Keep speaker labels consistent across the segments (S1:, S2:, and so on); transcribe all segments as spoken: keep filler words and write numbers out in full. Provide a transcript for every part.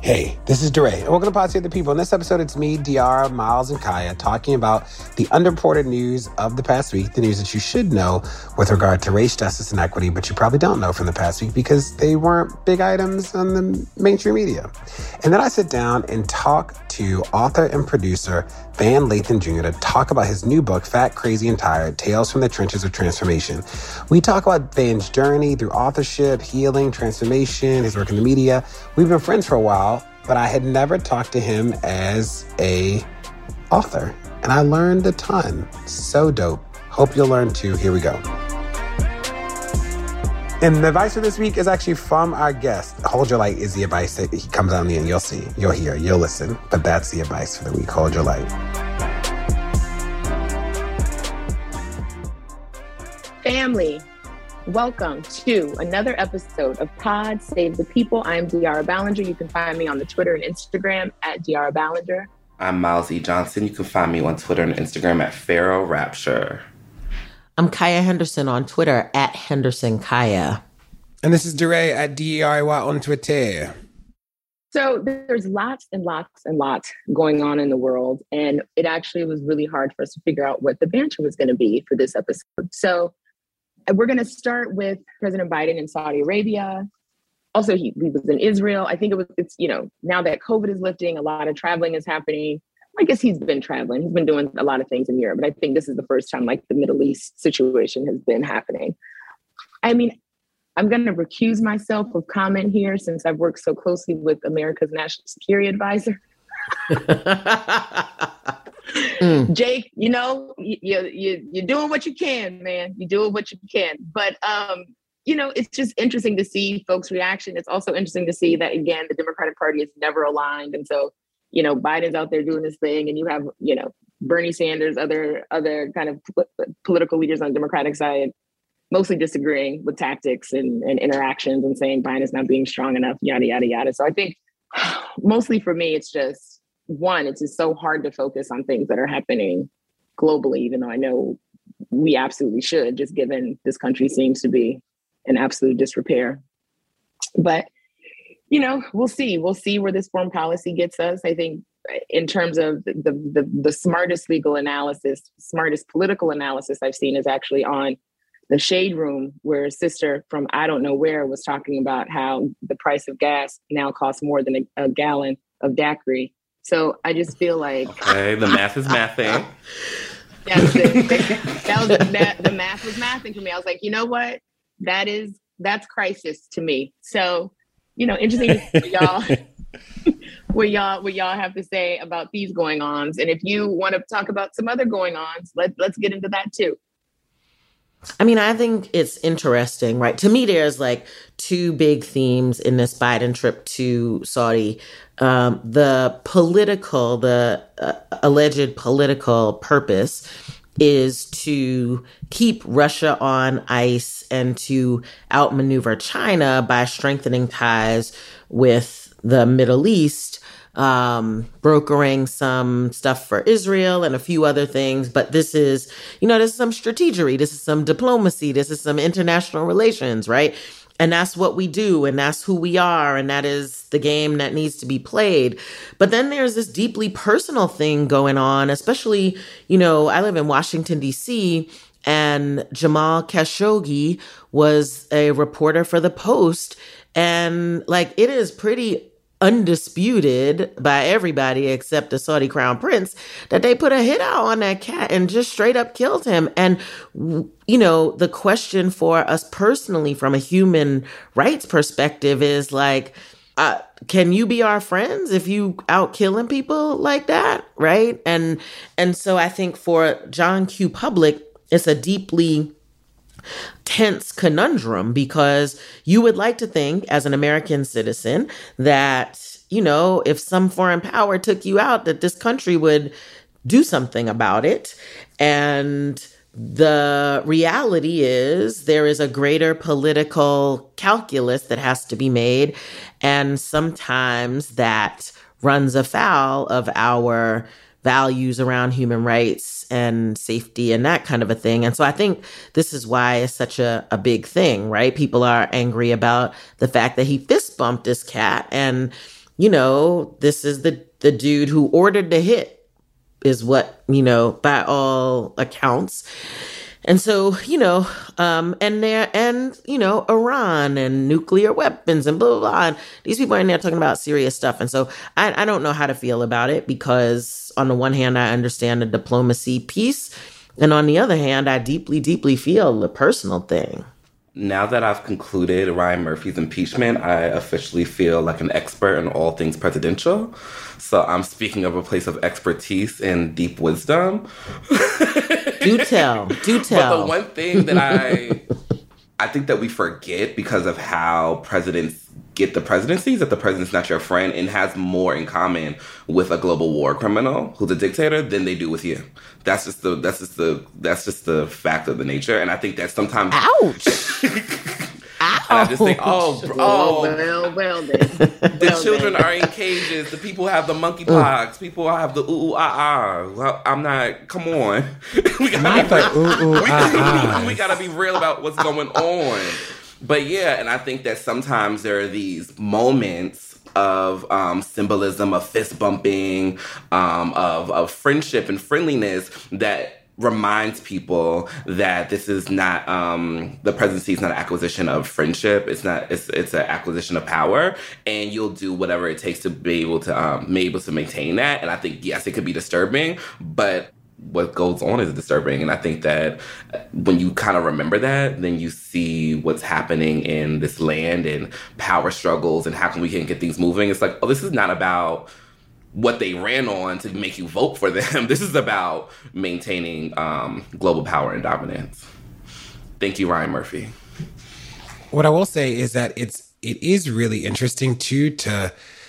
S1: Hey, this is DeRay, and welcome to Pod Save the People. In this episode, it's me, Diara, Miles, and Kaya talking about the underreported news of the past week, the news that you should know with regard to race, justice, and equity, but you probably don't know from the past week because they weren't big items on the mainstream media. And then I sit down and talk to author and producer Van Lathan Junior to talk about his new book, Fat, Crazy, and Tired, Tales from the Trenches of Transformation. We talk about Van's journey through authorship, healing, transformation, his work in the media. We've been friends for a while, but I had never talked to him as a author, and I learned a ton. So dope. Hope you'll learn too. Here we go. And the advice for this week is actually from our guest. Hold Your Light is the advice that he comes out in the end. You'll see, you'll hear, you'll listen. But that's the advice for the week. Hold your light.
S2: Family, welcome to another episode of Pod Save the People. I'm Diara Ballinger. You can find me on the Twitter and Instagram at Diara Ballinger.
S3: I'm Miles E. Johnson. You can find me on Twitter and Instagram at Pharaoh Rapture.
S4: I'm Kaya Henderson on Twitter at Henderson Kaya.
S1: And this is DeRay at D E R A Y on Twitter.
S2: So there's lots and lots and lots going on in the world. And it actually was really hard for us to figure out what the banter was going to be for this episode. So we're going to start with President Biden in Saudi Arabia. Also, he, he was in Israel. I think it was, it's, you know, now that COVID is lifting, a lot of traveling is happening. I guess he's been traveling. He's been doing a lot of things in Europe, but I think this is the first time like the Middle East situation has been happening. I mean, I'm going to recuse myself of comment here since I've worked so closely with America's National Security Advisor. mm. Jake, you know, you, you, you're doing what you can, man. You're doing what you can. But, um, you know, it's just interesting to see folks' reaction. It's also interesting to see that, again, the Democratic Party is never aligned. And so, you know, Biden's out there doing his thing, and you have, you know, Bernie Sanders, other other kind of pol- political leaders on the Democratic side, mostly disagreeing with tactics and, and interactions and saying Biden is not being strong enough, yada, yada, yada. So I think mostly for me, it's just, one, it's just so hard to focus on things that are happening globally, even though I know we absolutely should, just given this country seems to be in absolute disrepair. But you know, we'll see. We'll see where this foreign policy gets us. I think in terms of the, the, the smartest legal analysis, smartest political analysis I've seen is actually on the Shade Room, where a sister from I don't know where was talking about how the price of gas now costs more than a, a gallon of daiquiri. So I just feel like...
S3: Okay, the math is mathing.
S2: That's it. That was, that, the math was mathing for me. I was like, you know what? That is, that's crisis to me. So... You know, interesting to see what y'all, what y'all, what y'all have to say about these going-ons. And if you want to talk about some other going-ons, let, let's get into that too.
S4: I mean, I think it's interesting, right? To me, there's like two big themes in this Biden trip to Saudi. Um, the political, the uh, alleged political purpose is to keep Russia on ice and to outmaneuver China by strengthening ties with the Middle East, um, brokering some stuff for Israel and a few other things. But this is, you know, this is some strategery. This is some diplomacy. This is some international relations, right? And that's what we do, and that's who we are, and that is the game that needs to be played. But then there's this deeply personal thing going on, especially, you know, I live in Washington, D C, and Jamal Khashoggi was a reporter for The Post, and like it is pretty undisputed by everybody except the Saudi crown prince that they put a hit out on that cat and just straight up killed him. And, you know, the question for us personally from a human rights perspective is like, uh, can you be our friends if you out killing people like that? Right. And, and so I think for John Q. Public, it's a deeply tense conundrum because you would like to think as an American citizen that, you know, if some foreign power took you out, that this country would do something about it. And the reality is there is a greater political calculus that has to be made. And sometimes that runs afoul of our values around human rights and safety and that kind of a thing. And so I think this is why it's such a, a big thing, right? People are angry about the fact that he fist bumped this cat. And you know, this is the, the dude who ordered the hit, is what, you know, by all accounts. And so, you know, um, and there, and, you know, Iran and nuclear weapons and blah, blah, blah. And these people are in there talking about serious stuff. And so I, I don't know how to feel about it, because on the one hand, I understand the diplomacy piece. And on the other hand, I deeply, deeply feel the personal thing.
S3: Now that I've concluded Ryan Murphy's impeachment, I officially feel like an expert in all things presidential. So I'm speaking of a place of expertise and deep wisdom.
S4: Do tell, do tell.
S3: But the one thing that I, I think that we forget because of how presidents get the presidency is that the president's not your friend and has more in common with a global war criminal who's a dictator than they do with you. That's just the that's just the that's just the fact of the nature. And I think that sometimes
S4: ouch.
S3: Ouch. And I just think, oh, oh,
S2: well, well, then.
S3: the
S2: well,
S3: children
S2: then.
S3: are in cages. The people have the monkeypox. People have the ooh, ooh, ah, ah. Well, I'm not, come on. we gotta
S1: Not
S3: be,
S1: the ooh, ooh,
S3: we,
S1: ah,
S3: we, we gotta be real about what's going on. But yeah, and I think that sometimes there are these moments of um, symbolism, of fist bumping, um, of, of friendship and friendliness that reminds people that this is not um, the presidency is not an acquisition of friendship. It's not. It's it's an acquisition of power, and you'll do whatever it takes to be able to um, be able to maintain that. And I think yes, it could be disturbing, but what goes on is disturbing. And I think that when you kind of remember that, then you see what's happening in this land and power struggles and how can we can get things moving. It's like, oh, this is not about what they ran on to make you vote for them. This is about maintaining um, global power and dominance. Thank you, Ryan Murphy.
S1: What I will say is that it's it is really interesting too to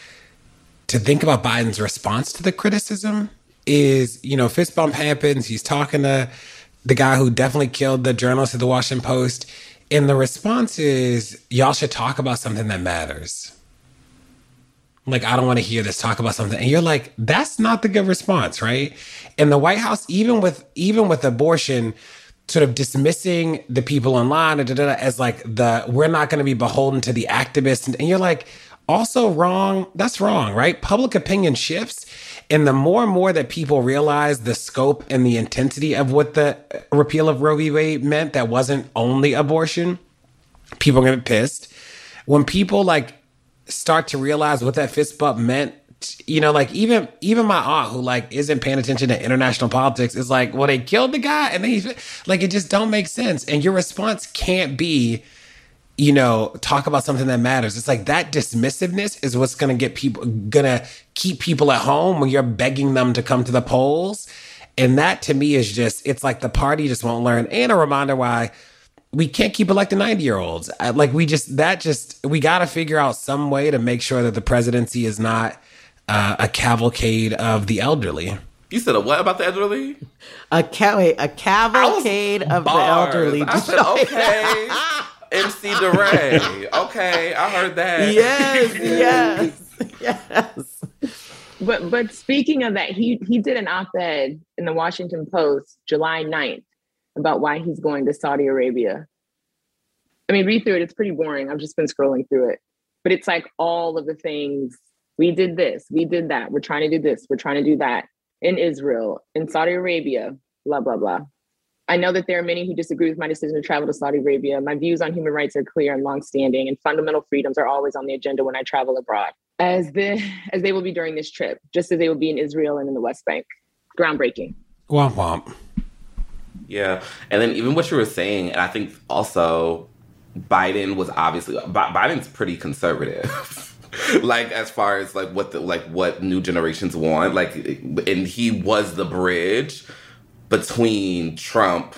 S1: to think about Biden's response to the criticism. Is, you know, fist bump happens. He's talking to the guy who definitely killed the journalist at the Washington Post. And the response is, y'all should talk about something that matters. Like, I don't want to hear this, talk about something. And you're like, that's not the good response, right? And the White House, even with even with abortion, sort of dismissing the people online as like the, we're not going to be beholden to the activists. And you're like, also wrong. That's wrong, right? Public opinion shifts. And the more and more that people realize the scope and the intensity of what the repeal of Roe v. Wade meant, that wasn't only abortion, people are going to be pissed. When people like start to realize what that fist bump meant, you know, like even even my aunt who like isn't paying attention to international politics is like, well, they killed the guy and then he's like, it just don't make sense. And your response can't be, you know, talk about something that matters. It's like that dismissiveness is what's going to get people, going to keep people at home when you're begging them to come to the polls. And that to me is just, it's like the party just won't learn. And a reminder why we can't keep electing ninety year olds. Like we just, that just, we got to figure out some way to make sure that the presidency is not uh, a cavalcade of the elderly.
S3: You said a what about the elderly?
S4: A, ca- wait, a cavalcade of
S3: bars.
S4: the elderly.
S3: I said, okay. M C DeRay. Okay, I heard that.
S4: Yes, yes, yes.
S2: But but speaking of that, he he did an op-ed in the Washington Post July ninth about why he's going to Saudi Arabia. I mean, read through it. It's pretty boring. I've just been scrolling through it. But it's like all of the things. We did this. We did that. We're trying to do this. We're trying to do that in Israel, in Saudi Arabia, blah, blah, blah. I know that there are many who disagree with my decision to travel to Saudi Arabia. My views on human rights are clear and longstanding, and fundamental freedoms are always on the agenda when I travel abroad, as the as they will be during this trip, just as they will be in Israel and in the West Bank. Groundbreaking.
S1: Womp womp.
S3: Yeah, and then even what you were saying, and I think also Biden was obviously Biden's pretty conservative. Like as far as like what the like what new generations want, like, and he was the bridge between Trump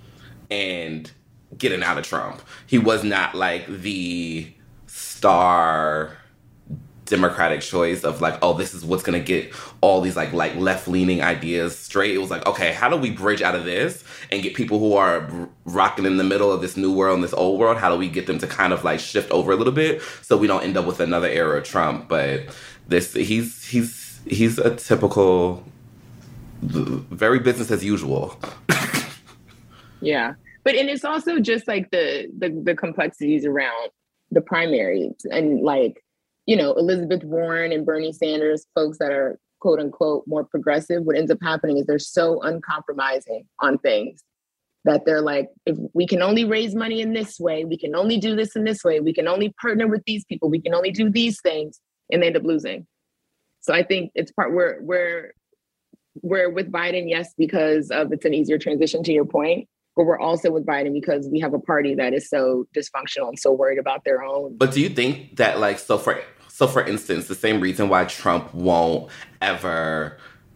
S3: and getting out of Trump. He was not like the star Democratic choice of like, oh, this is what's gonna get all these like like left-leaning ideas straight. It was like, okay, how do we bridge out of this and get people who are rocking in the middle of this new world and this old world? How do we get them to kind of like shift over a little bit so we don't end up with another era of Trump? But this, he's he's he's a typical, very business as usual.
S2: Yeah, but and it's also just like the the, the complexities around the primaries and like you know, Elizabeth Warren and Bernie Sanders, folks that are quote unquote more progressive, what ends up happening is they're so uncompromising on things that they're like, if we can only raise money in this way, we can only do this in this way, we can only partner with these people, we can only do these things, and they end up losing. So I think it's part where we're we're with Biden, yes, because of it's an easier transition to your point, but we're also with Biden because we have a party that is so dysfunctional and so worried about their own.
S3: But do you think that, like, so for so for instance, the same reason why Trump won't ever,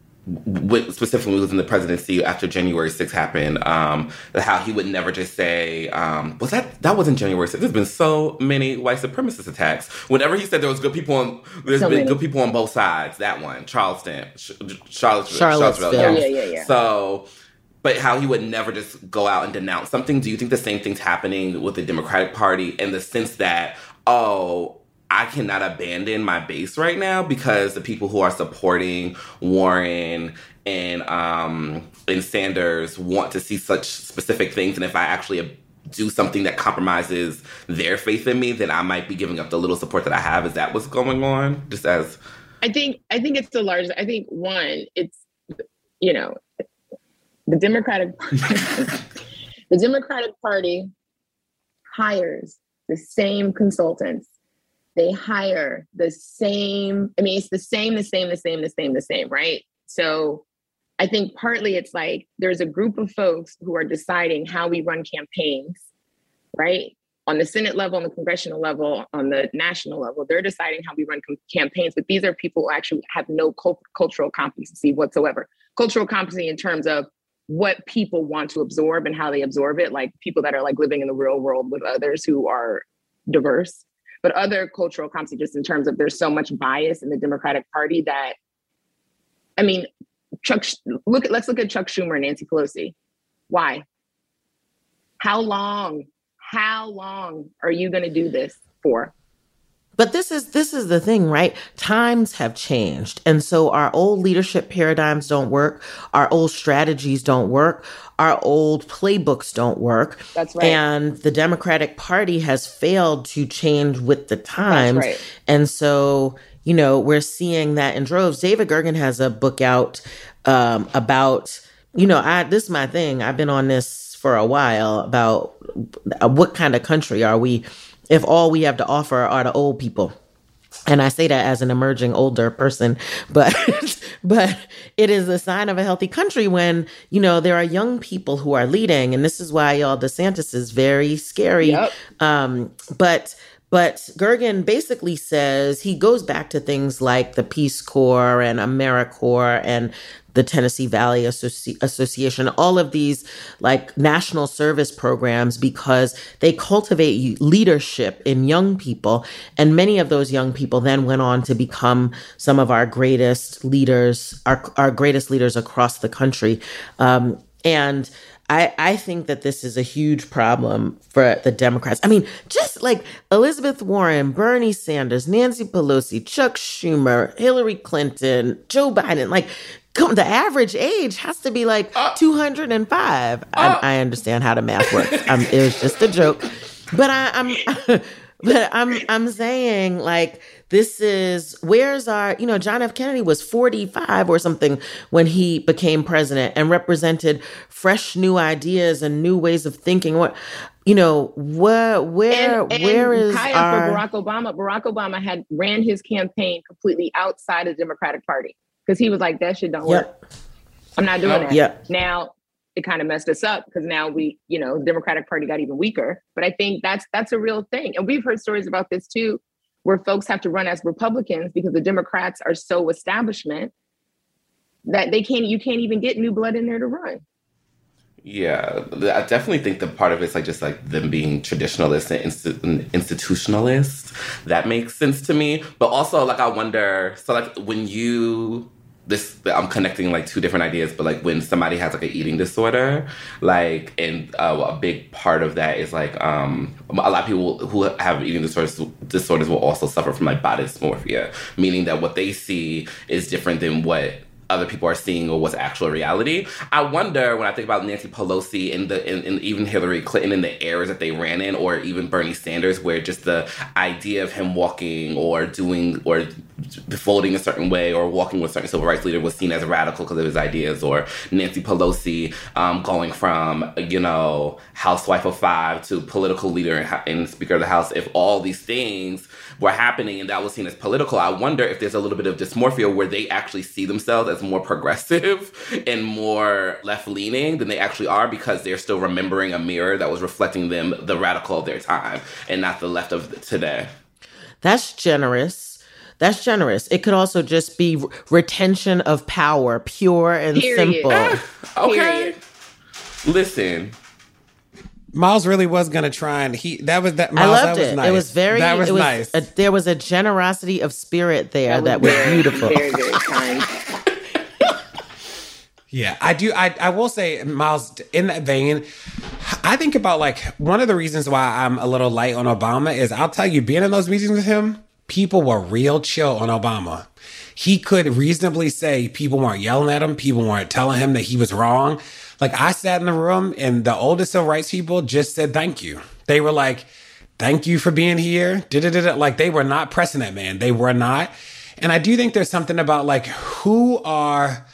S3: w- specifically within the presidency after January sixth happened, um, how he would never just say, um, was that, that wasn't January sixth. There's been so many white supremacist attacks. Whenever he said there was good people on, there's so been many. good people on both sides. That one, Charleston, Sh- Charlottesville.
S4: Charlottesville.
S2: Yeah, yeah, yeah, yeah.
S3: So, but how he would never just go out and denounce something. Do you think the same thing's happening with the Democratic Party in the sense that, oh, I cannot abandon my base right now because the people who are supporting Warren and um, and Sanders want to see such specific things, and if I actually do something that compromises their faith in me, then I might be giving up the little support that I have. Is that what's going on? Just as
S2: I think, I think it's the largest. I think one, it's, you know, the Democratic Party, the Democratic Party hires the same consultants. They hire the same, I mean, it's the same, the same, the same, the same, the same, right? So I think partly it's like there's a group of folks who are deciding how we run campaigns, right? On the Senate level, on the congressional level, on the national level, they're deciding how we run com- campaigns. But these are people who actually have no cult- cultural competency whatsoever. Cultural competency in terms of what people want to absorb and how they absorb it, like people that are like living in the real world with others who are diverse. But other cultural competency, just in terms of there's so much bias in the Democratic Party that, I mean, Chuck, look at, let's look at Chuck Schumer and Nancy Pelosi. Why? How long, how long are you going to do this for?
S4: But this is this is the thing, right? Times have changed. And so our old leadership paradigms don't work. Our old strategies don't work. Our old playbooks don't work.
S2: That's right.
S4: And the Democratic Party has failed to change with the times.
S2: That's right.
S4: And so, you know, we're seeing that in droves. David Gergen has a book out um, about, you know, I this is my thing. I've been on this for a while about what kind of country are we if all we have to offer are the old people. And I say that as an emerging older person, but but it is a sign of a healthy country when, you know, there are young people who are leading. And this is why y'all DeSantis is very scary.
S2: Yep.
S4: Um, but But Gergen basically says, he goes back to things like the Peace Corps and AmeriCorps and the Tennessee Valley Associ- Association, all of these like national service programs, because they cultivate leadership in young people. And many of those young people then went on to become some of our greatest leaders, our, our greatest leaders across the country. Um, and I, I think that this is a huge problem for the Democrats. I mean, just like Elizabeth Warren, Bernie Sanders, Nancy Pelosi, Chuck Schumer, Hillary Clinton, Joe Biden, like come, the average age has to be like uh, two hundred five. Uh, I, I understand how the math works. Um, it was just a joke. But I, I'm... But I'm I'm saying, like, this is, where's our, you know, John F. Kennedy was forty-five or something when he became president and represented fresh new ideas and new ways of thinking. What, you know, where, where,
S2: and, and
S4: where is
S2: Kaya
S4: our...
S2: for Barack Obama? Barack Obama had ran his campaign completely outside of the Democratic Party because he was like, that shit don't
S4: yep.
S2: work. I'm not doing that.
S4: Yep.
S2: Now, it kind of messed us up because now we, you know, Democratic Party got even weaker. But I think that's that's a real thing. And we've heard stories about this too, where folks have to run as Republicans because the Democrats are so establishment that they can't, you can't even get new blood in there to run.
S3: Yeah, I definitely think that part of it's like just like them being traditionalists and insti- institutionalists. That makes sense to me. But also, like, I wonder, so like when you... This I'm connecting like two different ideas, but like when somebody has like an eating disorder, like, and uh, a big part of that is like um, a lot of people who have eating disorders disorders will also suffer from like body dysmorphia, meaning that what they see is different than what other people are seeing or what's actual reality. I wonder when I think about Nancy Pelosi and the and, and even Hillary Clinton and the eras that they ran in, or even Bernie Sanders, where just the idea of him walking or doing or voting a certain way or walking with a certain civil rights leader was seen as radical because of his ideas, or Nancy Pelosi um, going from, you know, housewife of five to political leader and, and Speaker of the House. If all these things were happening and that was seen as political, I wonder if there's a little bit of dysmorphia where they actually see themselves as more progressive and more left-leaning than they actually are, because they're still remembering a mirror that was reflecting them, the radical of their time, and not the left of today.
S4: That's generous. That's generous. It could also just be re- retention of power, pure and
S2: Period.
S4: simple.
S3: Eh, okay.
S2: Period.
S3: Listen.
S1: Miles really was gonna try, and he that was that.
S4: I
S1: Miles,
S4: loved
S1: that was
S4: it.
S1: nice.
S4: It was very.
S1: That was,
S4: it was
S1: nice.
S4: A, there was a generosity of spirit there that was,
S2: very,
S4: beautiful.
S2: Very, very kind.
S1: Yeah, I do. I, I will say, Miles, in that vein, I think about like one of the reasons why I'm a little light on Obama is I'll tell you, being in those meetings with him, people were real chill on Obama. He could reasonably say people weren't yelling at him. People weren't telling him that he was wrong. Like, I sat in the room and the oldest civil rights people just said thank you. They were like, thank you for being here. Da-da-da-da. Like, they were not pressing that man. They were not. And I do think there's something about like who are...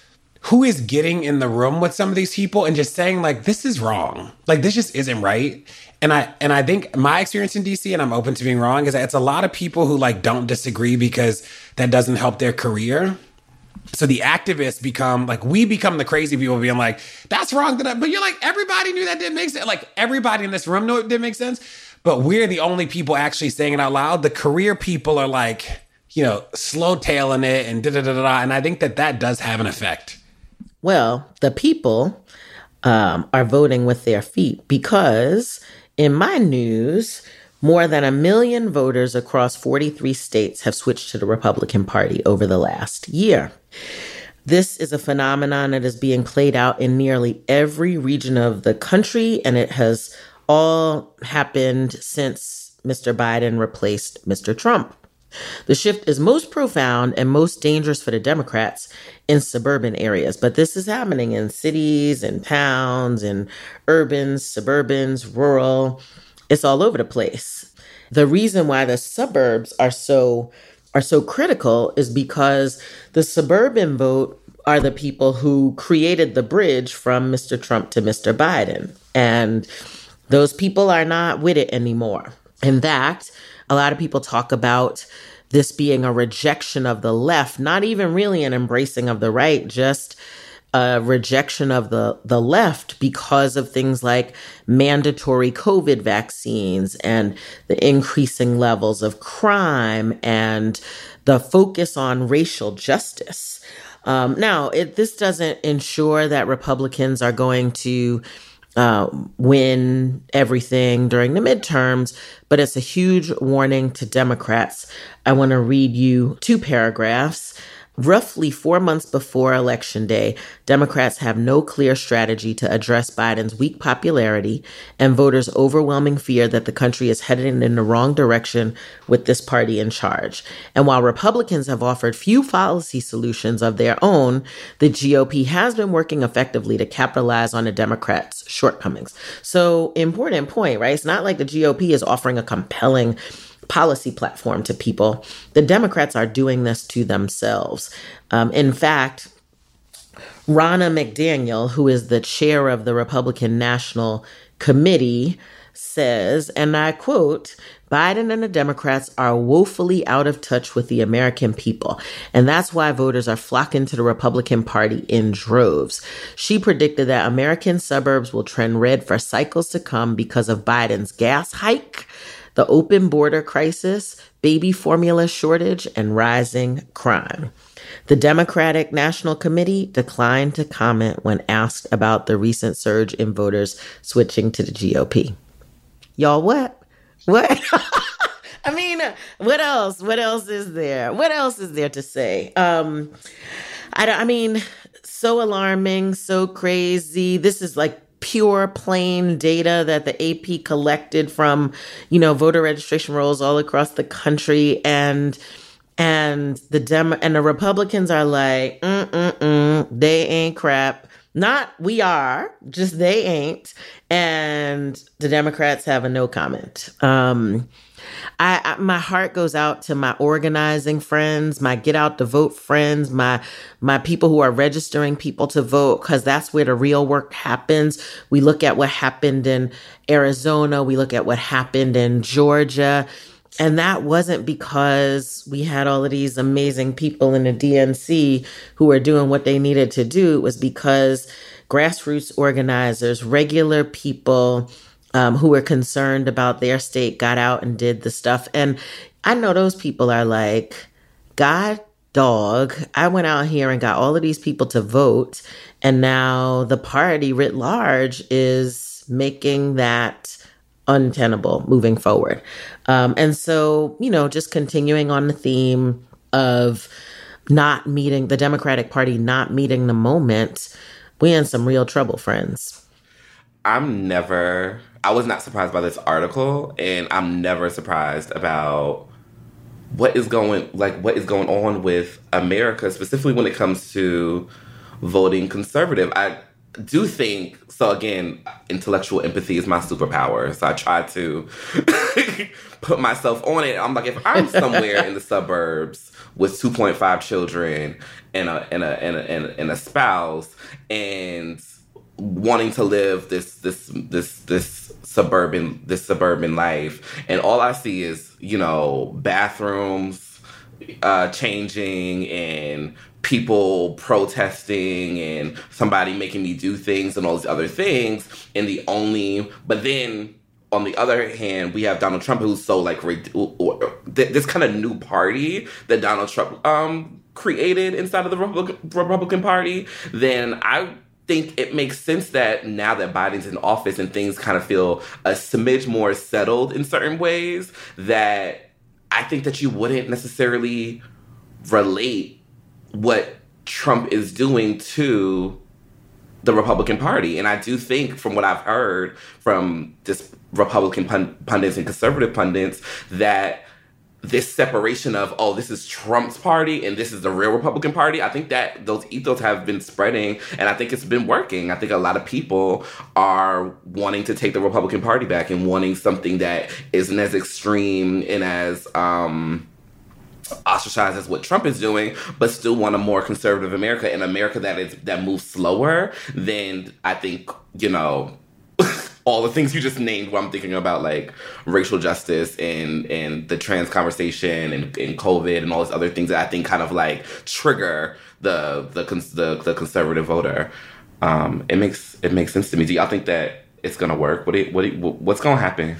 S1: who is getting in the room with some of these people and just saying like, this is wrong. Like, this just isn't right. And I and I think my experience in D C, and I'm open to being wrong, is that it's a lot of people who like don't disagree because that doesn't help their career. So the activists become like, we become the crazy people being like, that's wrong. But you're like, everybody knew that didn't make sense. Like, everybody in this room knew it didn't make sense. But we're the only people actually saying it out loud. The career people are like, you know, slow tailing it and da da da da. And I think that that does have an effect.
S4: Well, the people um, are voting with their feet because in my news, more than a million voters across forty-three states have switched to the Republican Party over the last year. This is a phenomenon that is being played out in nearly every region of the country, and it has all happened since Mister Biden replaced Mister Trump. The shift is most profound and most dangerous for the Democrats in suburban areas, but this is happening in cities and towns and urbans, suburbans, rural. It's all over the place. The reason why the suburbs are so are so critical is because the suburban vote are the people who created the bridge from Mister Trump to Mister Biden. And those people are not with it anymore. In fact, a lot of people talk about this being a rejection of the left, not even really an embracing of the right, just a rejection of the, the left because of things like mandatory COVID vaccines and the increasing levels of crime and the focus on racial justice. Um, now, it, this doesn't ensure that Republicans are going to uh, win everything during the midterms, but it's a huge warning to Democrats. I want to read you two paragraphs. Roughly four months before Election Day, Democrats have no clear strategy to address Biden's weak popularity and voters' overwhelming fear that the country is headed in the wrong direction with this party in charge. And while Republicans have offered few policy solutions of their own, the G O P has been working effectively to capitalize on the Democrats' shortcomings. So, important point, right? It's not like the G O P is offering a compelling policy platform to people. The Democrats are doing this to themselves. Um, in fact, Ronna McDaniel, who is the chair of the Republican National Committee, says, and I quote, Biden and the Democrats are woefully out of touch with the American people, and that's why voters are flocking to the Republican Party in droves. She predicted that American suburbs will trend red for cycles to come because of Biden's gas hike, the open border crisis, baby formula shortage, and rising crime. The Democratic National Committee declined to comment when asked about the recent surge in voters switching to the G O P. Y'all, what? What? I mean, what else? What else is there? What else is there to say? Um, I, I mean, so alarming, so crazy. This is like pure, plain data that the A P collected from, you know, voter registration rolls all across the country. And And the Dem and the Republicans are like, mm-mm-mm, they ain't crap. Not we are, just they ain't. And the Democrats have a no comment. Um, I, I my heart goes out to my organizing friends, my get out to vote friends, my my people who are registering people to vote, because that's where the real work happens. We look at what happened in Arizona. We look at what happened in Georgia. And that wasn't because we had all of these amazing people in the D N C who were doing what they needed to do. It was because grassroots organizers, regular people um, who were concerned about their state got out and did the stuff. And I know those people are like, God dog, I went out here and got all of these people to vote. And now the party writ large is making that untenable moving forward. Um, and so, you know, just continuing on the theme of not meeting the Democratic Party, not meeting the moment, we in some real trouble, friends.
S3: I'm never, I was not surprised by this article, and I'm never surprised about what is going, like what is going on with America, specifically when it comes to voting conservative. I do think, so again, intellectual empathy is my superpower. So I try to put myself on it. I'm like, if I'm somewhere in the suburbs with two point five children and a and a and a, and a, and a spouse and wanting to live this this this this suburban this suburban life, and all I see is, you know, bathrooms uh, changing and people protesting and somebody making me do things and all these other things. And the only, but then on the other hand, we have Donald Trump, who's so like, this kind of new party that Donald Trump um, created inside of the Republican, Republican Party. Then I think it makes sense that now that Biden's in office and things kind of feel a smidge more settled in certain ways, that I think that you wouldn't necessarily relate what Trump is doing to the Republican Party. And I do think, from what I've heard from just Republican pund- pundits and conservative pundits, that this separation of, oh, this is Trump's party and this is the real Republican Party, I think that those ethos have been spreading, and I think it's been working. I think a lot of people are wanting to take the Republican Party back and wanting something that isn't as extreme and as um ostracized as what Trump is doing, but still want a more conservative America, and America that is that moves slower than, I think, you know, all the things you just named, where I'm thinking about like racial justice and and the trans conversation and, and COVID and all these other things that I think kind of like trigger the the the, the conservative voter. Um, it makes it makes sense to me. Do y'all think that it's gonna work? What do you, what do you, what's gonna happen?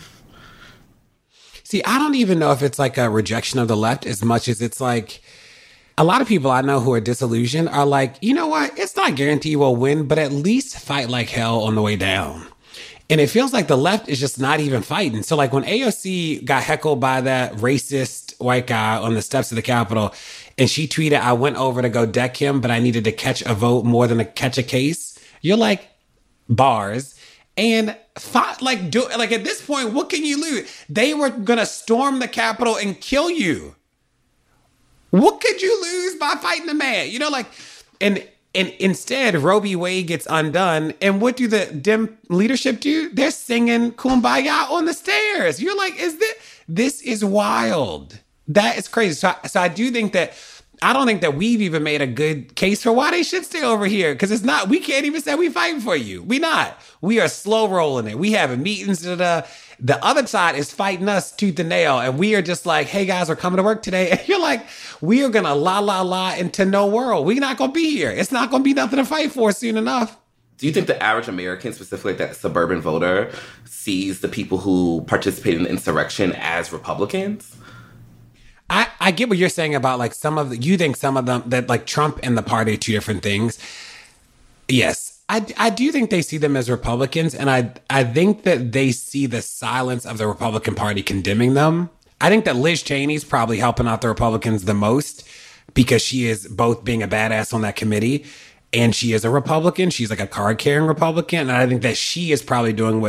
S1: See, I don't even know if it's like a rejection of the left as much as it's like, a lot of people I know who are disillusioned are like, you know what? It's not guaranteed we'll win, but at least fight like hell on the way down. And it feels like the left is just not even fighting. So like when A O C got heckled by that racist white guy on the steps of the Capitol, and she tweeted, I went over to go deck him, but I needed to catch a vote more than to catch a case. You're like, bars. And fight, like, do like at this point, what can you lose? They were gonna storm the Capitol and kill you. What could you lose by fighting the man? You know, like, and and instead, Roe v. Wade gets undone, and what do the Dem leadership do? They're singing "Kumbaya" on the stairs. You're like, is this this is wild? That is crazy. So, I, so I do think that. I don't think that we've even made a good case for why they should stay over here. Because it's not, we can't even say we fighting for you. We not. We are slow rolling it. We having meetings. Da, da. The other side is fighting us tooth and nail. And we are just like, hey guys, we're coming to work today. And you're like, we are going to la, la, la into no world. We're not going to be here. It's not going to be nothing to fight for soon enough.
S3: Do you think the average American, specifically that suburban voter, sees the people who participate in the insurrection as Republicans?
S1: I, I get what you're saying about like some of the, you think some of them that like Trump and the party are two different things. Yes, I, I do think they see them as Republicans. And I, I think that they see the silence of the Republican Party condemning them. I think that Liz Cheney's probably helping out the Republicans the most because she is both being a badass on that committee and she is a Republican. She's like a card carrying Republican. And I think that she is probably doing what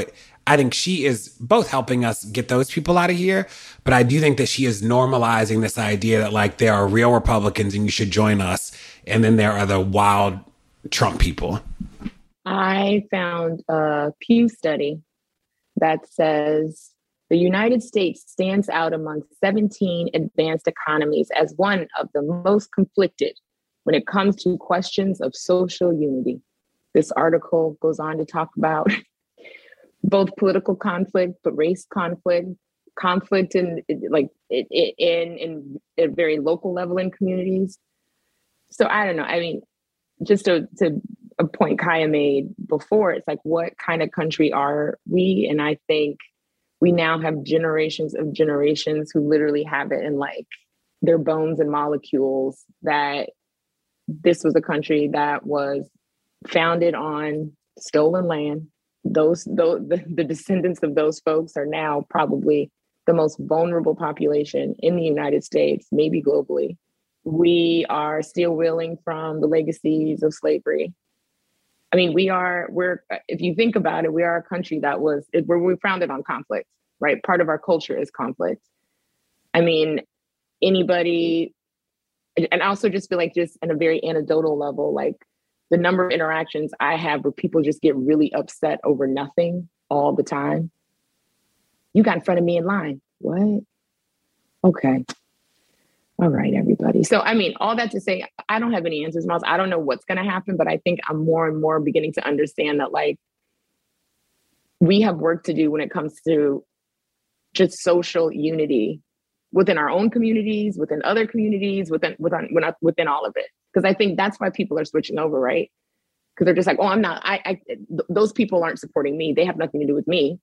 S1: I think she is both helping us get those people out of here, but I do think that she is normalizing this idea that like there are real Republicans and you should join us, and then there are the wild Trump people.
S2: I found a Pew study that says the United States stands out among seventeen advanced economies as one of the most conflicted when it comes to questions of social unity. This article goes on to talk about both political conflict, but race conflict, conflict in like in, in, in a very local level in communities. So I don't know. I mean, just to, to a point Kaya made before, it's like, what kind of country are we? And I think we now have generations of generations who literally have it in like their bones and molecules that this was a country that was founded on stolen land. Those, those the, the descendants of those folks are now probably the most vulnerable population in the United States, maybe globally. We are still reeling from the legacies of slavery. I mean, we are, we're, if you think about it, we are a country that was, it, we're, we're founded on conflict, right? Part of our culture is conflict. I mean, anybody, and I also just feel like just on a very anecdotal level, like the number of interactions I have where people just get really upset over nothing all the time. You got in front of me in line. What? Okay. All right, everybody. So, I mean, all that to say, I don't have any answers, Miles. I don't know what's going to happen, but I think I'm more and more beginning to understand that, like, we have work to do when it comes to just social unity within our own communities, within other communities, within within within all of it. Because I think that's why people are switching over, right? Because they're just like, oh, I'm not. I, I th- those people aren't supporting me. They have nothing to do with me.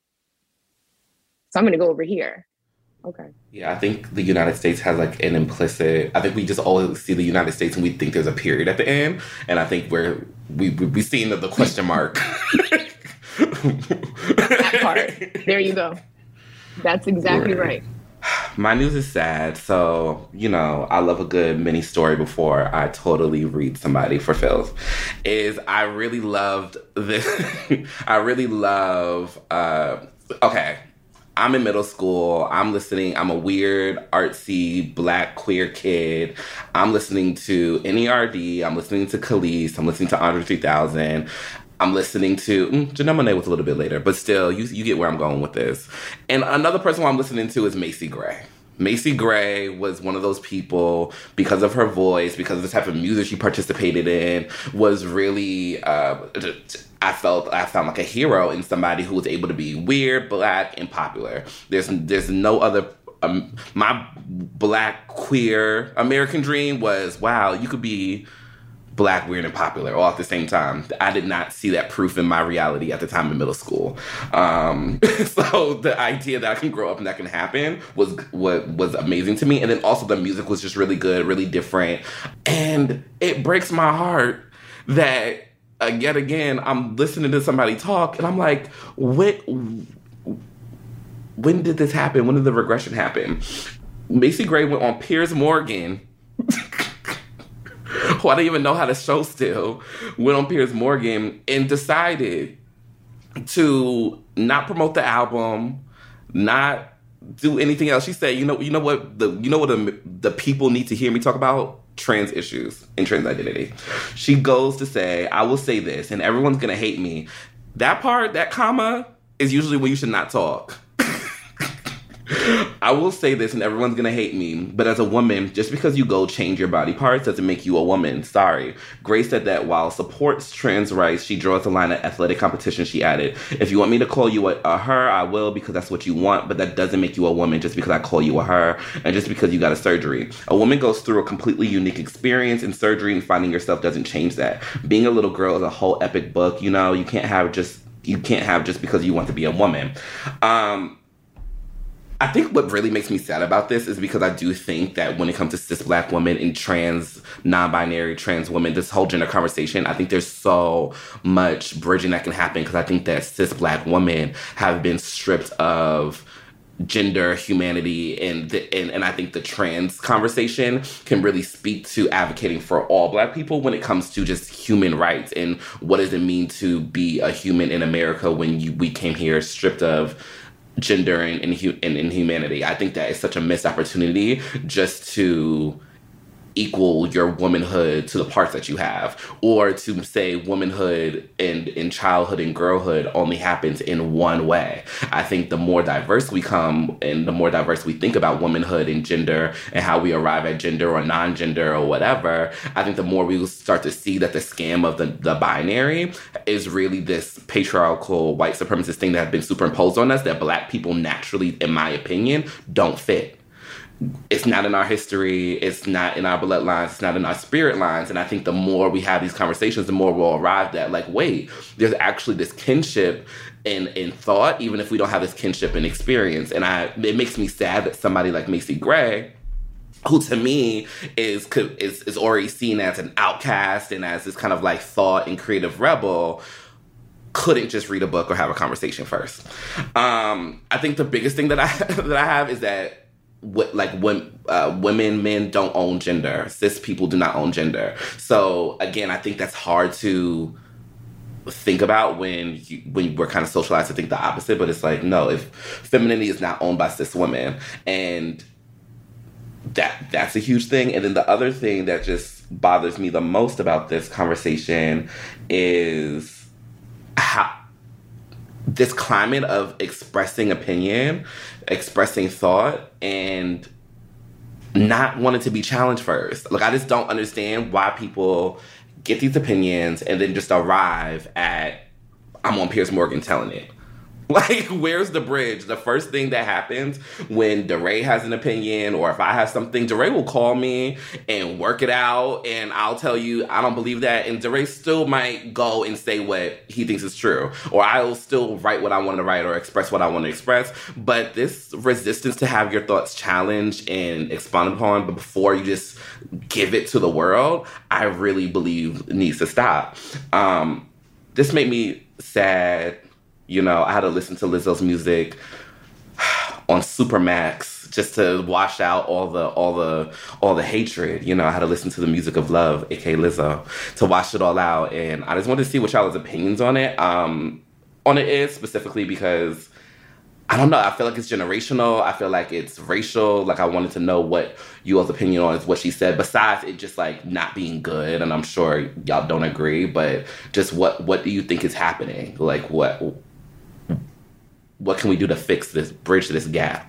S2: So I'm going to go over here. Okay.
S3: Yeah, I think the United States has like an implicit, I think we just always see the United States and we think there's a period at the end. And I think we're, we, we, we've seen the, the question mark.
S2: That part. There you go. That's exactly right. right.
S3: My news is sad. So, you know, I love a good mini story before I totally read somebody for filth. Is I really loved this. I really love, uh, okay. I'm in middle school. I'm listening. I'm a weird, artsy, black, queer kid. I'm listening to N E R D. I'm listening to Khalees. I'm listening to Andre three thousand. I'm listening to mm, Janelle Monáe was a little bit later, but still, you you get where I'm going with this. And another person who I'm listening to is Macy Gray. Macy Gray was one of those people, because of her voice, because of the type of music she participated in, was really, uh, I felt, I found like a hero in somebody who was able to be weird, black, and popular. There's, there's no other, um, my black, queer American dream was, wow, you could be black, weird, and popular all at the same time. I did not see that proof in my reality at the time in middle school. Um, so the idea that I can grow up and that can happen was what was amazing to me. And then also the music was just really good, really different. And it breaks my heart that uh, yet again, I'm listening to somebody talk and I'm like, what, when did this happen? When did the regression happen? Macy Gray went on Piers Morgan who I don't even know how to show still, went on Piers Morgan and decided to not promote the album, not do anything else. She said, you know, you know what the you know what the, the people need to hear me talk about? Trans issues and trans identity. She goes to say, I will say this, and everyone's gonna hate me. That part, that comma, is usually when you should not talk. I will say this, and everyone's gonna hate me, but as a woman, just because you go change your body parts doesn't make you a woman. Sorry. Grace said that while supports trans rights, she draws the line at athletic competition. She added, if you want me to call you a, a her, I will, because that's what you want, but that doesn't make you a woman just because I call you a her, and just because you got a surgery. A woman goes through a completely unique experience, and surgery and finding yourself doesn't change that. Being a little girl is a whole epic book. You know, you can't have just, you can't have just because you want to be a woman. Um... I think what really makes me sad about this is because I do think that when it comes to cis black women and trans, non-binary trans women, this whole gender conversation, I think there's so much bridging that can happen because I think that cis black women have been stripped of gender, humanity, and, the, and and I think the trans conversation can really speak to advocating for all Black people when it comes to just human rights and what does it mean to be a human in America when you, we came here stripped of gender and, and, and, and humanity. I think that is such a missed opportunity just to equal your womanhood to the parts that you have, or to say womanhood and, and childhood and girlhood only happens in one way. I think the more diverse we come and the more diverse we think about womanhood and gender and how we arrive at gender or non-gender or whatever, I think the more we will start to see that the scam of the, the binary is really this patriarchal white supremacist thing that has been superimposed on us that Black people naturally, in my opinion, don't fit. It's not in our history. It's not in our bloodlines. It's not in our spirit lines. And I think the more we have these conversations, the more we'll arrive at, like, wait, there's actually this kinship in, in thought, even if we don't have this kinship in experience. And I, it makes me sad that somebody like Macy Gray, who to me is, is, is already seen as an outcast and as this kind of like thought and creative rebel, couldn't just read a book or have a conversation first. Um, I think the biggest thing that I that I have is that What, like when uh, women, men don't own gender. Cis people do not own gender. So again, I think that's hard to think about when you, when we're kind of socialized to think the opposite. But it's like, no, if femininity is not owned by cis women, and that that's a huge thing. And then the other thing that just bothers me the most about this conversation is how this climate of expressing opinion, expressing thought, and not wanting to be challenged first. Like, I just don't understand why people get these opinions and then just arrive at, I'm on Piers Morgan telling it. Like, where's the bridge? The first thing that happens when DeRay has an opinion, or if I have something, DeRay will call me and work it out, and I'll tell you, I don't believe that, and DeRay still might go and say what he thinks is true, or I'll still write what I want to write or express what I want to express. But this resistance to have your thoughts challenged and expounded upon, but before you just give it to the world, I really believe needs to stop. Um, this made me sad. You know, I had to listen to Lizzo's music on Supermax just to wash out all the all the all the hatred. You know, I had to listen to the music of love, aka Lizzo, to wash it all out. And I just wanted to see what y'all's opinions on it. Um, on it is specifically because I don't know. I feel like it's generational. I feel like it's racial. Like, I wanted to know what you all's opinion on is what she said. Besides it just like not being good, and I'm sure y'all don't agree, but just what what do you think is happening? Like, what? What can we do to fix this, bridge this gap?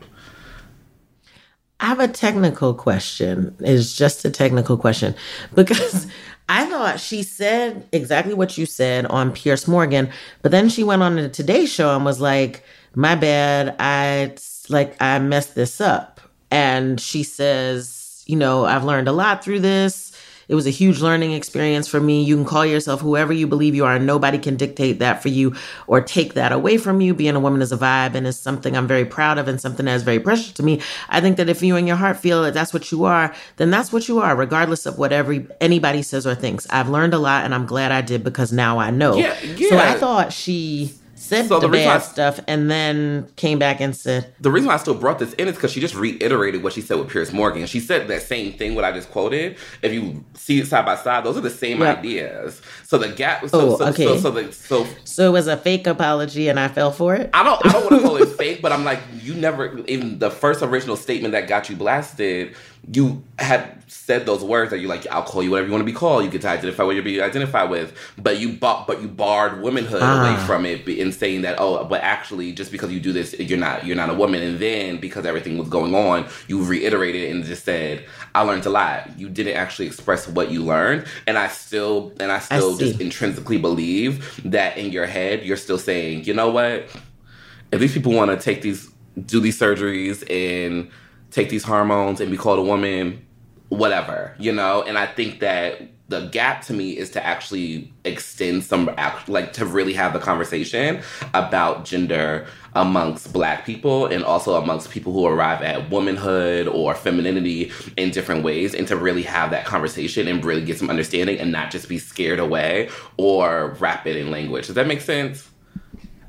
S4: I have a technical question. It's just a technical question. Because I thought she said exactly what you said on Piers Morgan, but then she went on the Today Show and was like, my bad, I, like, I messed this up. And she says, you know, I've learned a lot through this. It was a huge learning experience for me. You can call yourself whoever you believe you are, and nobody can dictate that for you or take that away from you. Being a woman is a vibe, and is something I'm very proud of and something that is very precious to me. I think that if you in your heart feel that that's what you are, then that's what you are, regardless of what every, anybody says or thinks. I've learned a lot, and I'm glad I did, because now I know.
S3: Yeah, yeah.
S4: So I thought she said so the, the bad I, stuff and then came back and said...
S3: The reason why I still brought this in is because she just reiterated what she said with Piers Morgan. She said that same thing, what I just quoted. If you see it side by side, those are the same yep. ideas. So the gap... So,
S4: oh,
S3: so,
S4: okay.
S3: So, so, the, so,
S4: so it was a fake apology and I fell for it?
S3: I don't, I don't want to call it fake, but I'm like, you never... Even the first original statement that got you blasted, you had said those words that you're like, I'll call you whatever you want to be called. You get to identify what you're being identified with. But you bought, but you barred womanhood ah. away from it in saying that, oh, but actually, just because you do this, you're not you're not a woman. And then because everything was going on, you reiterated and just said, I learned a lot. You didn't actually express what you learned. And I still and I still I just intrinsically believe that in your head, you're still saying, you know what? If these people want to take these, do these surgeries and take these hormones and be called a woman, whatever, you know? And I think that the gap to me is to actually extend some, like, to really have the conversation about gender amongst Black people and also amongst people who arrive at womanhood or femininity in different ways, and to really have that conversation and really get some understanding and not just be scared away or wrap it in language. Does that make sense?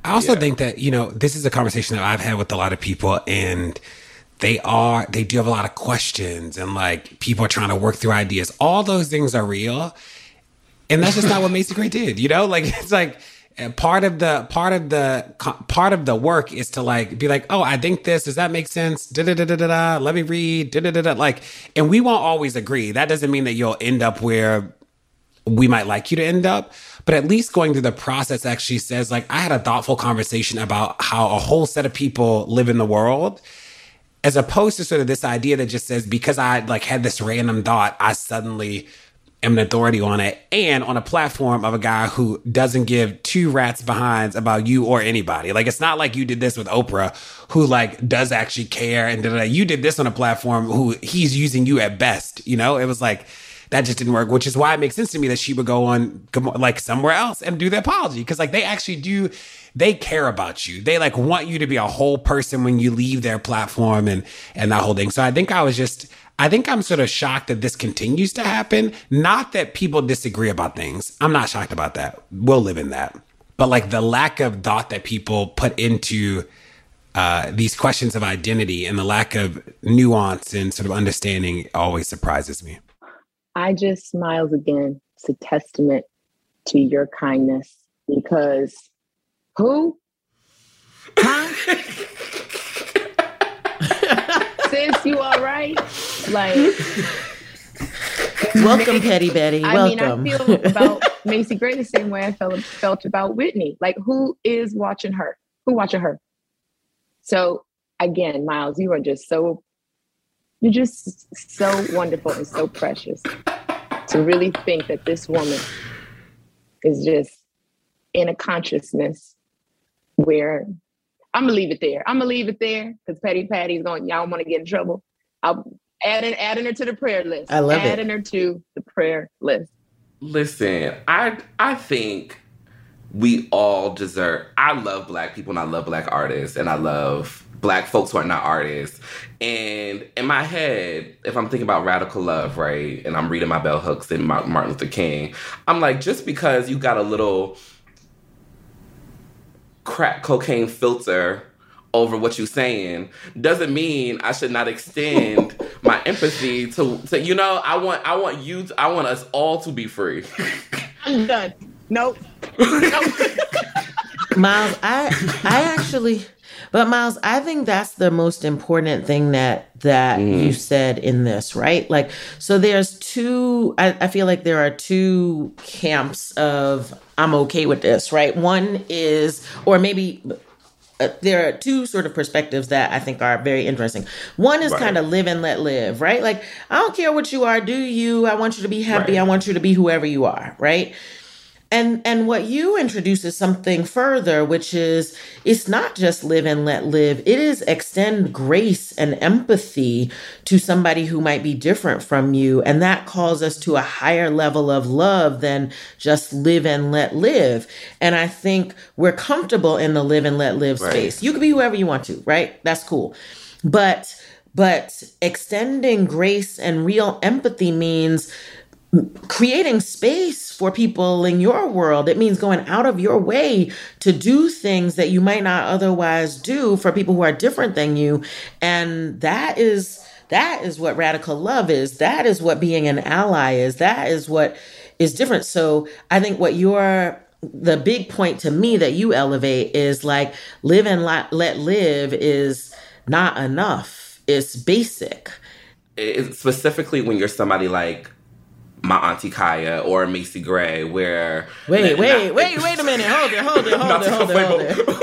S1: I also
S3: Yeah.
S1: think that, you know, this is a conversation that I've had with a lot of people, and they are, they do have a lot of questions, and like people are trying to work through ideas. All those things are real. And that's just not what Macy Gray did, you know? Like, it's like part of the, part of the, part of the work is to like, be like, oh, I think this, does that make sense? Da da da da da da. Let me read. Da da da da. Like, and we won't always agree. That doesn't mean that you'll end up where we might like you to end up, but at least going through the process actually says like, I had a thoughtful conversation about how a whole set of people live in the world, as opposed to sort of this idea that just says, because I like had this random thought, I suddenly am an authority on it, and on a platform of a guy who doesn't give two rats behinds about you or anybody. Like, it's not like you did this with Oprah, who like does actually care, and da-da-da. You did this on a platform who he's using you at best. You know, it was like, that just didn't work, which is why it makes sense to me that she would go on like somewhere else and do the apology. Cause like they actually do, they care about you. They like want you to be a whole person when you leave their platform and, and that whole thing. So I think I was just, I think I'm sort of shocked that this continues to happen. Not that people disagree about things. I'm not shocked about that. We'll live in that. But like the lack of thought that people put into uh, these questions of identity and the lack of nuance and sort of understanding always surprises me.
S2: I just, Miles, again, it's a testament to your kindness, because who? Huh? Sis, you all right? Like,
S4: welcome, Petty Betty. Welcome.
S2: I mean, I feel about Macy Gray the same way I felt, felt about Whitney. Like, who is watching her? Who watching her? So again, Miles, you are just so, you're just so wonderful and so precious to really think that this woman is just in a consciousness where I'm gonna leave it there. I'm gonna leave it there because Petty Patty's going, y'all want to get in trouble. I'll adding adding her to the prayer list.
S4: I love
S2: adding
S4: it.
S2: Adding her to the prayer list.
S3: Listen, I I think we all deserve. I love Black people and I love Black artists and I love Black folks who are not artists. And in my head, if I'm thinking about radical love, right, and I'm reading my bell hooks and Martin Luther King, I'm like, just because you got a little crack cocaine filter over what you're saying doesn't mean I should not extend my empathy to, to you know, I want I want you to, I want us all to be free.
S2: I'm done. Nope. Nope.
S4: Miles, I I actually, but Miles, I think that's the most important thing that that mm. you said in this, right? Like, so there's two, I, I feel like there are two camps of I'm okay with this, right? One is, or maybe uh, there are two sort of perspectives that I think are very interesting. One is right. kind of live and let live, right? Like, I don't care what you are, do you? I want you to be happy. Right. I want you to be whoever you are, right? And and what you introduce is something further, which is it's not just live and let live. It is extend grace and empathy to somebody who might be different from you. And that calls us to a higher level of love than just live and let live. And I think we're comfortable in the live and let live right. space. You can be whoever you want to, right? That's cool. But but extending grace and real empathy means creating space for people in your world. It means going out of your way to do things that you might not otherwise do for people who are different than you. And that is that is what radical love is. That is what being an ally is. That is what is different. So I think what you're the big point to me that you elevate is like live and let, let live is not enough. It's basic.
S3: It's specifically when you're somebody like my Auntie Kaya or Macy Gray, where
S4: wait, not, wait, not, wait, wait a minute, hold it, hold it, hold it, hold it, hold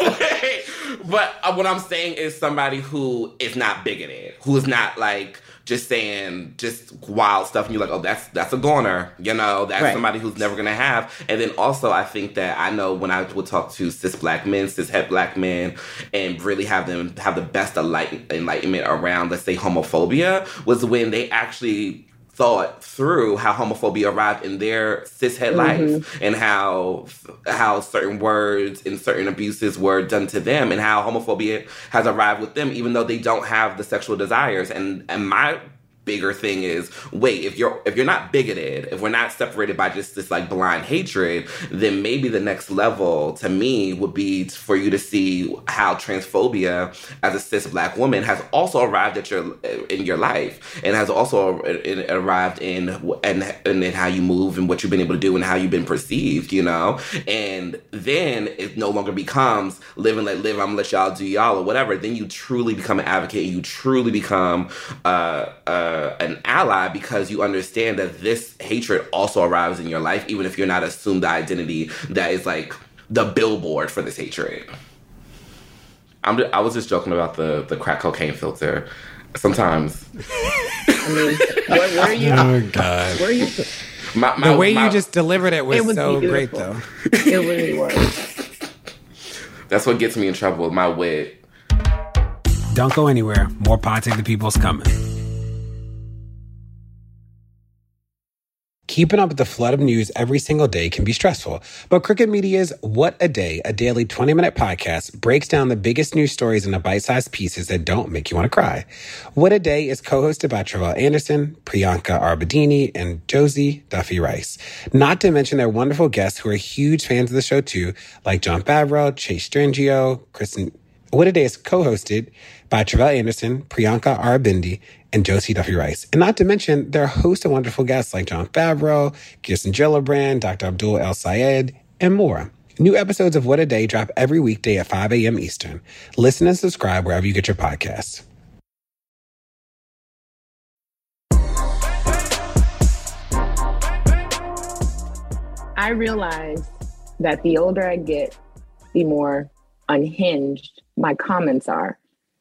S4: it.
S3: But uh, what I'm saying is somebody who is not bigoted, who is not like just saying just wild stuff, and you're like, oh, that's that's a goner, you know, that's right. somebody who's never gonna have. And then also, I think that I know when I would talk to cis Black men, cis het Black men, and really have them have the best enlighten- enlightenment around, let's say, homophobia, was when they actually thought through how homophobia arrived in their cishet mm-hmm. life and how how certain words and certain abuses were done to them and how homophobia has arrived with them even though they don't have the sexual desires. And and my bigger thing is, wait, if you're if you're not bigoted, if we're not separated by just this like blind hatred, then maybe the next level to me would be for you to see how transphobia as a cis Black woman has also arrived at your in your life, and has also in, arrived in and and in how you move and what you've been able to do and how you've been perceived, you know. And then it no longer becomes live and let live, I'm gonna let y'all do y'all or whatever. Then you truly become an advocate, and you truly become uh, uh, an ally, because you understand that this hatred also arrives in your life, even if you're not assumed the identity that is like the billboard for this hatred. I'm just, I was just joking about the, the crack cocaine filter. Sometimes.
S2: I mean, where, where are you?
S1: Oh, God.
S2: Where are you?
S3: My, my,
S1: the way
S3: my,
S1: you just delivered it was,
S2: it was
S1: so
S2: beautiful.
S1: great, though.
S2: It really was.
S3: That's what gets me in trouble with my wit.
S1: Don't go anywhere. More Pod Save the People's coming. Keeping up with the flood of news every single day can be stressful, but Crooked Media's What a Day, a daily twenty-minute podcast, breaks down the biggest news stories into bite-sized pieces that don't make you want to cry. What a Day is co-hosted by Travell Anderson, Priyanka Arbadini, and Josie Duffy Rice. Not to mention their wonderful guests who are huge fans of the show too, like John Favreau, Chase Strangio, Kristen. What a Day is co-hosted by Travell Anderson, Priyanka Arbindi, and Josie Duffy Rice. And not to mention, there are a host of wonderful guests like John Favreau, Kirsten Gillibrand, Doctor Abdul El Sayed, and more. New episodes of What a Day drop every weekday at five a.m. Eastern. Listen and subscribe wherever you get your podcasts.
S2: I realize that the older I get, the more unhinged my comments are.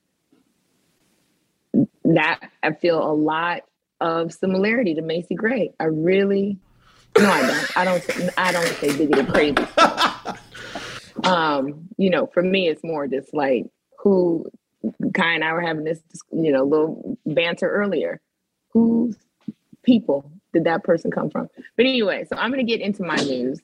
S2: That I feel a lot of similarity to Macy Gray. I really, no, I don't. I don't. I don't say bigoted crazy stuff. Um, you know, for me, it's more just like who. Kai and I were having this, you know, little banter earlier. Whose people did that person come from? But anyway, so I'm going to get into my news.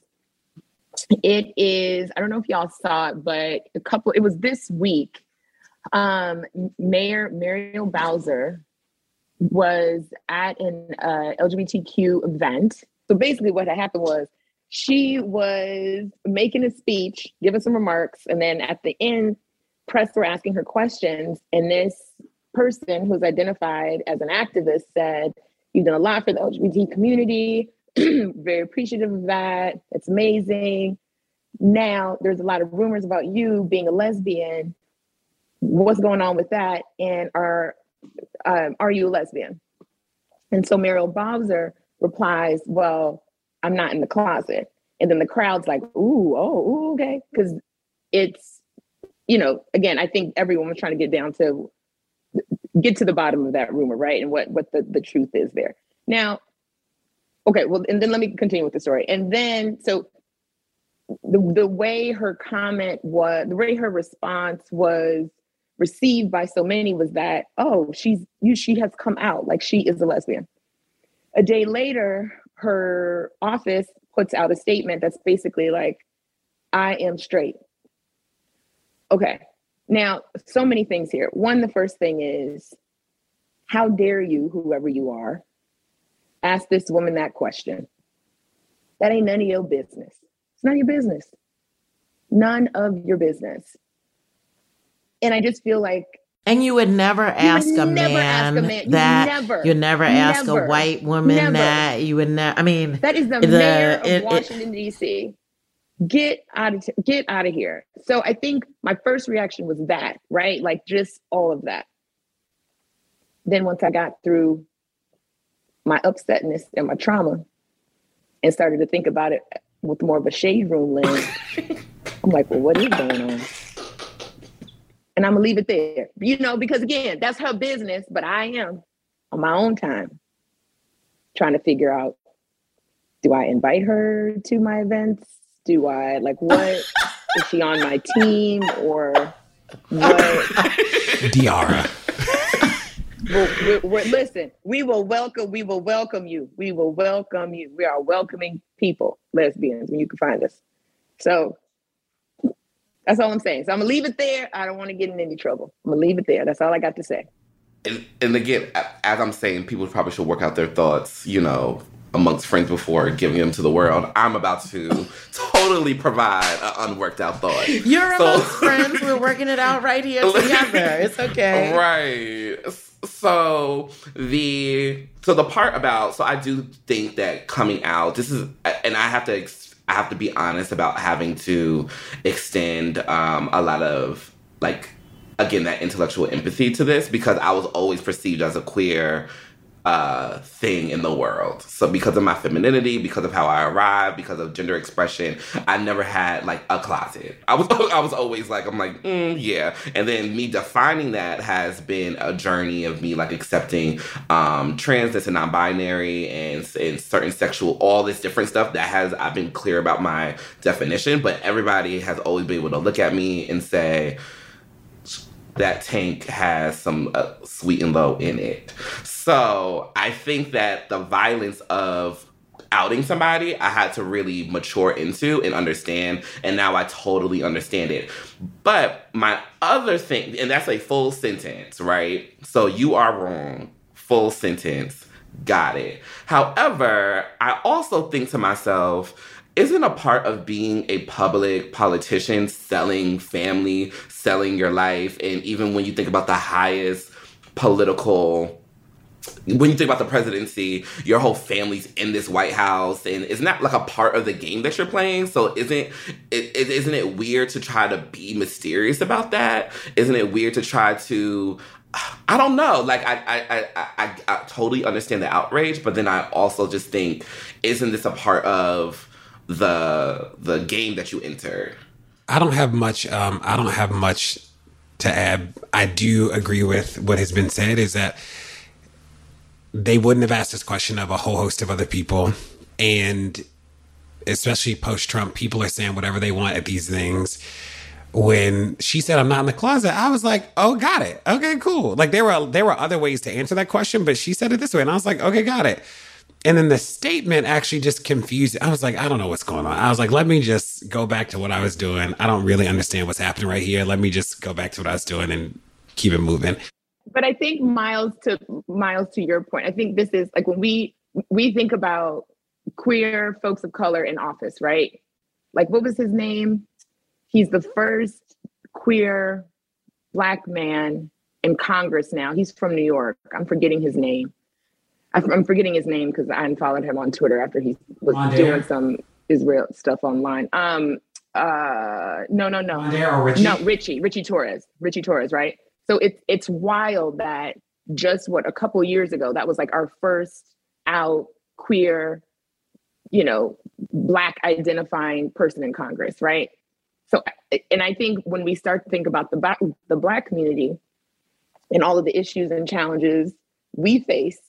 S2: It is. I don't know if y'all saw it, but a couple. It was this week. Um, Mayor Muriel Bowser was at an uh, L G B T Q event. So basically what had happened was she was making a speech, giving some remarks, and then at the end, press were asking her questions. And this person who's identified as an activist said, "You've done a lot for the L G B T community. Very appreciative of that. It's amazing. Now there's a lot of rumors about you being a lesbian. What's going on with that? And are um, are you a lesbian?" And so Muriel Bowser replies, "Well, I'm not in the closet." And then the crowd's like, "Ooh, oh, ooh, okay," because it's, you know, again, I think everyone was trying to get down to get to the bottom of that rumor, right? And what what the, the truth is there. Now, okay, well, and then let me continue with the story. And then, so the the way her comment was, the way her response was received by so many was that, oh, she's you she has come out, like she is a lesbian. A day later, her office puts out a statement that's basically like, "I am straight." Okay, now so many things here. One, the first thing is, how dare you, whoever you are, ask this woman that question? That ain't none of your business. It's none of your business. None of your business. And I just feel like,
S4: and you would never ask,
S2: would
S4: a,
S2: never
S4: man
S2: ask a man
S4: that.
S2: Never,
S4: you'd never ask
S2: never,
S4: a white woman
S2: never.
S4: that. You would never. I mean,
S2: that is the,
S4: the
S2: mayor of
S4: it,
S2: Washington, D C. Get out of get out of here. So I think my first reaction was that, right? Like just all of that. Then once I got through my upsetness and my trauma and started to think about it with more of a shade room lens, I'm like, well, what is going on? And I'm gonna leave it there, you know, because again, that's her business, but I am on my own time trying to figure out, do I invite her to my events? Do I, like, what? Is she on my team or what?
S1: Diara.
S2: We're, we're, we're, listen, we will welcome, we will welcome you. We will welcome you. We are welcoming people, lesbians, when you can find us. So that's all I'm saying. So I'm gonna leave it there. I don't want to get in any trouble. I'm gonna leave it there. That's all I got to say.
S3: and, and again, as I'm saying, people probably should work out their thoughts, you know, amongst friends before giving them to the world. I'm about to totally provide an unworked out thought.
S4: You're so, amongst friends. We're working it out right here together. It's okay.
S3: Right. So the so the part about so I do think that coming out, this is, and I have to I have to be honest about having to extend um, a lot of, like, again, that intellectual empathy to this, because I was always perceived as a queer uh, thing in the world. So because of my femininity, because of how I arrived, because of gender expression, I never had, like, a closet. I was I was always like, I'm like, mm, yeah. And then me defining that has been a journey of me, like, accepting um, transness and non-binary and, and certain sexual, all this different stuff that has, I've been clear about my definition, but everybody has always been able to look at me and say, that tank has some uh, sweet and low in it. So I think that the violence of outing somebody, I had to really mature into and understand. And now I totally understand it. But my other thing, and that's a full sentence, right? So you are wrong. Full sentence. Got it. However, I also think to myself, isn't a part of being a public politician selling family, selling your life? And even when you think about the highest political, when you think about the presidency, your whole family's in this White House, and isn't that like a part of the game that you're playing? So isn't it, it isn't it weird to try to be mysterious about that? Isn't it weird to try to, I don't know. Like, I, I, I, I, I totally understand the outrage, but then I also just think, isn't this a part of the the game that you enter?
S1: I don't have much. Um, I don't have much to add. I do agree with what has been said. Is that they wouldn't have asked this question of a whole host of other people, and especially post-Trump, people are saying whatever they want at these things. When she said, "I'm not in the closet," I was like, "Oh, got it. Okay, cool." Like there were there were other ways to answer that question, but she said it this way, and I was like, "Okay, got it." And then the statement actually just confused. I was like, I don't know what's going on. I was like, let me just go back to what I was doing. I don't really understand what's happening right here. Let me just go back to what I was doing and keep it moving.
S2: But I think Miles, to Miles, to your point, I think this is like when we we think about queer folks of color in office, right? Like, what was his name? He's the first queer Black man in Congress now. He's from New York. I'm forgetting his name. I'm forgetting his name because I unfollowed him on Twitter after he was Mondale. doing some Israel stuff online. Um, uh, no, no, no,
S1: or Richie?
S2: no, Richie, Richie Torres, Richie Torres, right? So it's it's wild that just what a couple years ago, that was like our first out queer, you know, Black identifying person in Congress, right? So, and I think when we start to think about the Black, the Black community and all of the issues and challenges we face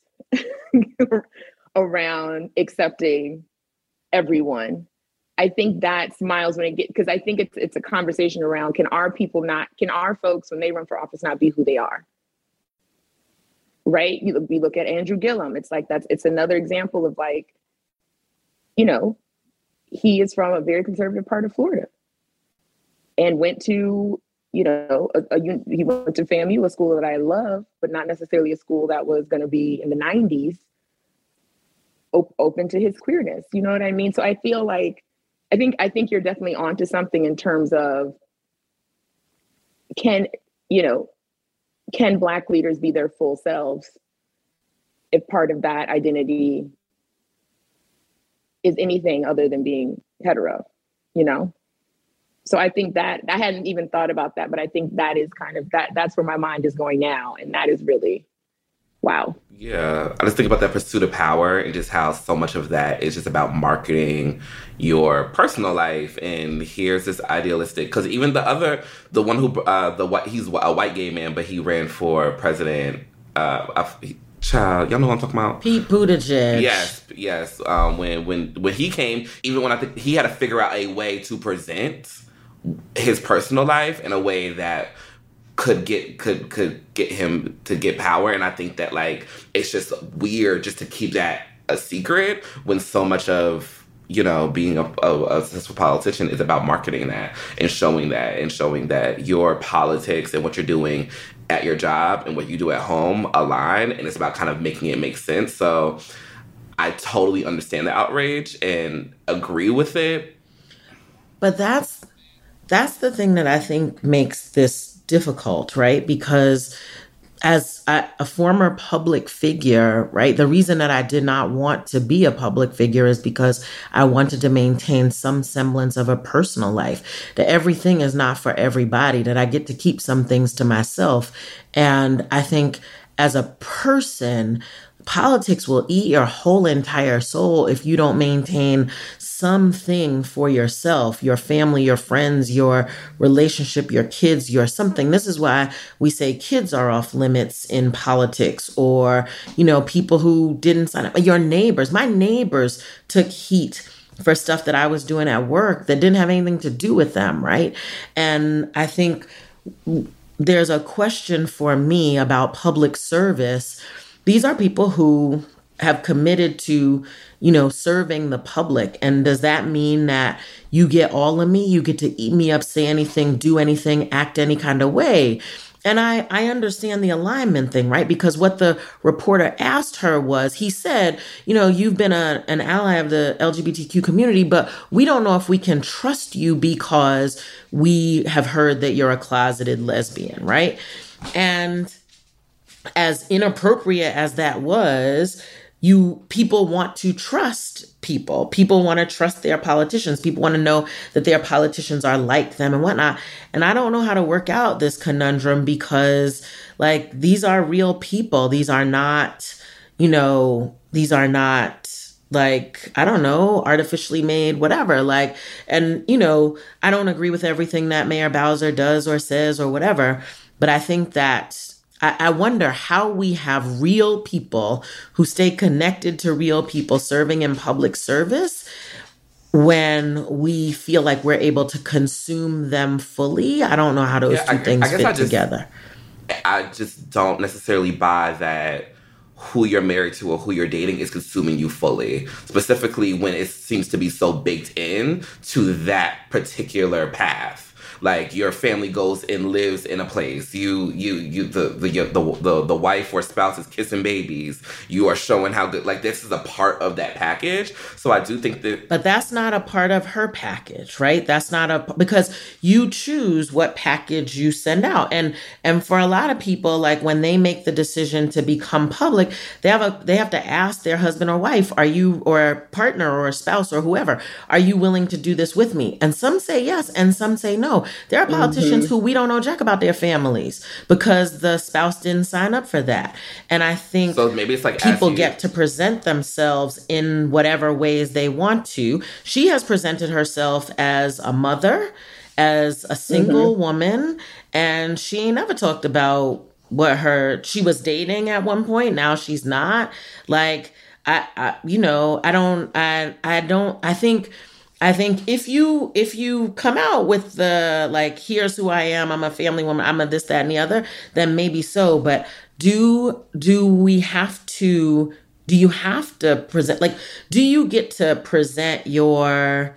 S2: around accepting everyone, I think that's Miles when it get because I think it's it's a conversation around, can our people not, can our folks when they run for office not be who they are, right? You, we look at Andrew Gillum. It's like that's it's another example of, like, you know, he is from a very conservative part of Florida and went to, you know, a, a, he went to FAMU, a school that I love, but not necessarily a school that was going to be in the nineties op- open to his queerness. You know what I mean? So I feel like, I think, I think you're definitely onto something in terms of, can, you know, can Black leaders be their full selves if part of that identity is anything other than being hetero, you know? So I think that I hadn't even thought about that, but I think that is kind of that that's where my mind is going now. And that is really, wow.
S3: Yeah. I just think about that pursuit of power and just how so much of that is just about marketing your personal life. And here's this idealistic, because even the other, the one who, uh, the white, he's a white gay man, but he ran for president. Uh, Child, y'all know what I'm talking about?
S4: Pete Buttigieg.
S3: Yes, yes. Um, when when when he came, even when I think he had to figure out a way to present his personal life in a way that could get could could get him to get power. And I think that, like, it's just weird just to keep that a secret when so much of, you know, being a, a, a successful politician is about marketing that and showing that and showing that your politics and what you're doing at your job and what you do at home align, and it's about kind of making it make sense. So I totally understand the outrage and agree with it.
S4: But that's that's the thing that I think makes this difficult, right? Because as a, a former public figure, right, the reason that I did not want to be a public figure is because I wanted to maintain some semblance of a personal life, that everything is not for everybody, that I get to keep some things to myself. And I think as a person, politics will eat your whole entire soul if you don't maintain something for yourself, your family, your friends, your relationship, your kids, your something. This is why we say kids are off limits in politics, or, you know, people who didn't sign up, your neighbors. My neighbors took heat for stuff that I was doing at work that didn't have anything to do with them, right? And I think there's a question for me about public service. These are people who have committed to, you know, serving the public. And does that mean that you get all of me? You get to eat me up, say anything, do anything, act any kind of way? And I, I understand the alignment thing, right? Because what the reporter asked her was, he said, you know, you've been a, an ally of the L G B T Q community, but we don't know if we can trust you because we have heard that you're a closeted lesbian, right? And as inappropriate as that was, you people want to trust people. People want to trust their politicians. People want to know that their politicians are like them and whatnot. And I don't know how to work out this conundrum because, like, these are real people. These are not, you know, these are not like, I don't know, artificially made, whatever. Like, and, you know, I don't agree with everything that Mayor Bowser does or says or whatever, but I think that I wonder how we have real people who stay connected to real people serving in public service when we feel like we're able to consume them fully. I don't know how those
S3: yeah,
S4: two
S3: I,
S4: things
S3: I
S4: fit
S3: just,
S4: together.
S3: I just don't necessarily buy that who you're married to or who you're dating is consuming you fully, specifically when it seems to be so baked in to that particular path. Like, your family goes and lives in a place. You, you, you, the, the, the, the, the wife or spouse is kissing babies. You are showing how good, like, this is a part of that package. So I do think that.
S4: But that's not a part of her package, right? That's not a, because you choose what package you send out. And, and for a lot of people, like, when they make the decision to become public, they have a, they have to ask their husband or wife, are you, or a partner or a spouse or whoever, are you willing to do this with me? And some say yes, and some say no. There are politicians mm-hmm. who we don't know jack about their families because the spouse didn't sign up for that. And I think
S3: so maybe it's like
S4: people
S3: you-
S4: get to present themselves in whatever ways they want to. She has presented herself as a mother, as a single mm-hmm. woman, and she ain't never talked about what her, she was dating at one point. Now she's not. Like, I, I you know, I don't, I, I don't, I think... I think if you if you come out with the, like, here's who I am, I'm a family woman, I'm a this, that, and the other, then maybe so. But do do we have to, do you have to present, like, do you get to present your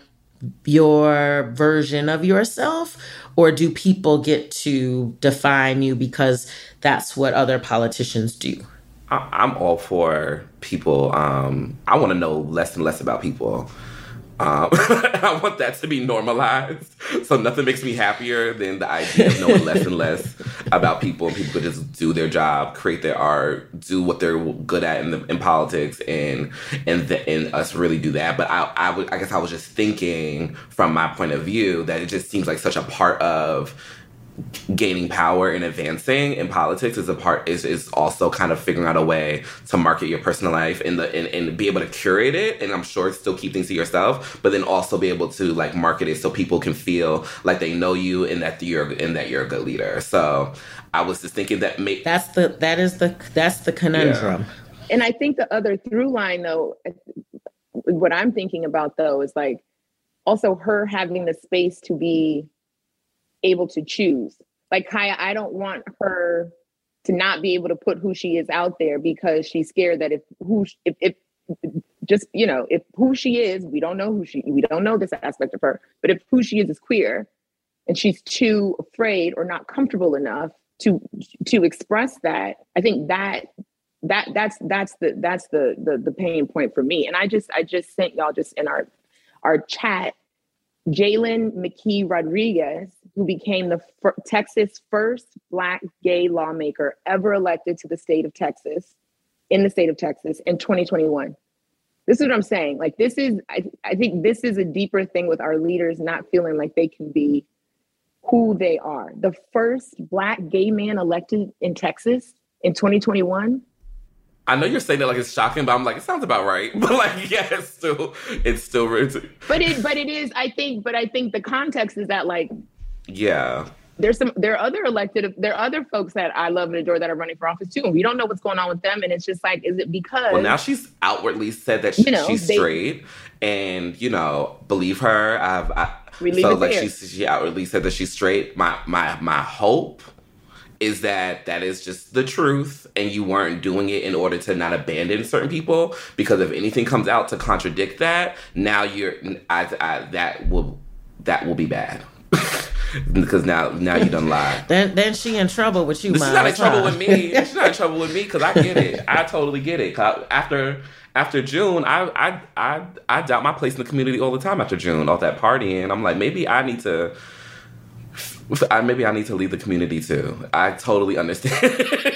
S4: your version of yourself? Or do people get to define you because that's what other politicians do?
S3: I'm all for people. Um, I want to know less and less about people. Um, I want that to be normalized. So nothing makes me happier than the idea of knowing less and less about people. And people could just do their job, create their art, do what they're good at in, the, in politics, and and the, and us really do that. But I, I, would, I guess I was just thinking from my point of view that it just seems like such a part of gaining power and advancing in politics is a part is is also kind of figuring out a way to market your personal life and the and, and be able to curate it, and I'm sure still keep things to yourself, but then also be able to, like, market it so people can feel like they know you and that you're and that you're a good leader. So I was just thinking that may-
S4: that's the that is the that's the conundrum.
S2: Yeah. And I think the other through line, though, what I'm thinking about though is, like, also her having the space to be able to choose. Like, Kaya, I don't want her to not be able to put who she is out there because she's scared that if who if, if just, you know, if who she is, we don't know who she we don't know this aspect of her, but if who she is is queer and she's too afraid or not comfortable enough to to express that, I think that that that's that's the that's the the the pain point for me. And I just I just sent y'all just in our our chat Jalen McKee Rodriguez, who became the fir- Texas first Black gay lawmaker ever elected to the state of Texas, in the state of Texas in twenty twenty-one. This is what I'm saying. Like, this is, I, I think this is a deeper thing with our leaders not feeling like they can be who they are. The first Black gay man elected in Texas in twenty twenty-one.
S3: I know you're saying that like it's shocking, but I'm like, it sounds about right. But like, yeah, it's still, it's still.
S2: But it, but it is. I think, but I think the context is that like,
S3: yeah,
S2: there's some, there are other elected, there are other folks that I love and adore that are running for office too, and we don't know what's going on with them. And it's just like, is it because?
S3: Well, now she's outwardly said that she, you know, she's they, straight, and you know, believe her. I've, I, so like she, she outwardly said that she's straight. My, my, my hope is that that is just the truth, and you weren't doing it in order to not abandon certain people, because if anything comes out to contradict that, now you're I, I, that will that will be bad. Because now now you done lied.
S4: Then then she in trouble with you.
S3: She's not in trouble with me. She's not in trouble with me because I get it. I totally get it. After after June, I I I I doubt my place in the community all the time. After June, all that partying, I'm like, maybe I need to. I, maybe I need to leave the community too. I totally understand.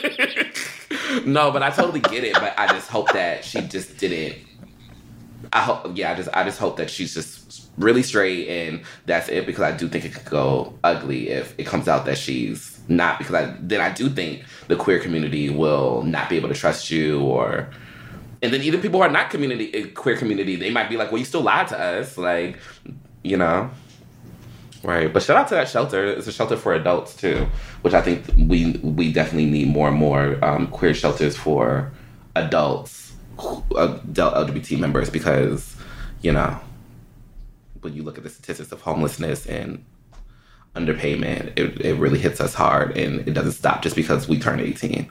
S3: No, but I totally get it. But I just hope that she just didn't. I hope, yeah, I just, I just hope that she's just really straight and that's it. Because I do think it could go ugly if it comes out that she's not. Because I, then I do think the queer community will not be able to trust you, or, and then even people who are not community queer community, they might be like, well, you still lied to us, like, you know. Right, but shout out to that shelter. It's a shelter for adults too, which I think we we definitely need more and more um, queer shelters for adults, adult L G B T members, because, you know, when you look at the statistics of homelessness and underpayment, it, it really hits us hard, and it doesn't stop just because we turn eighteen.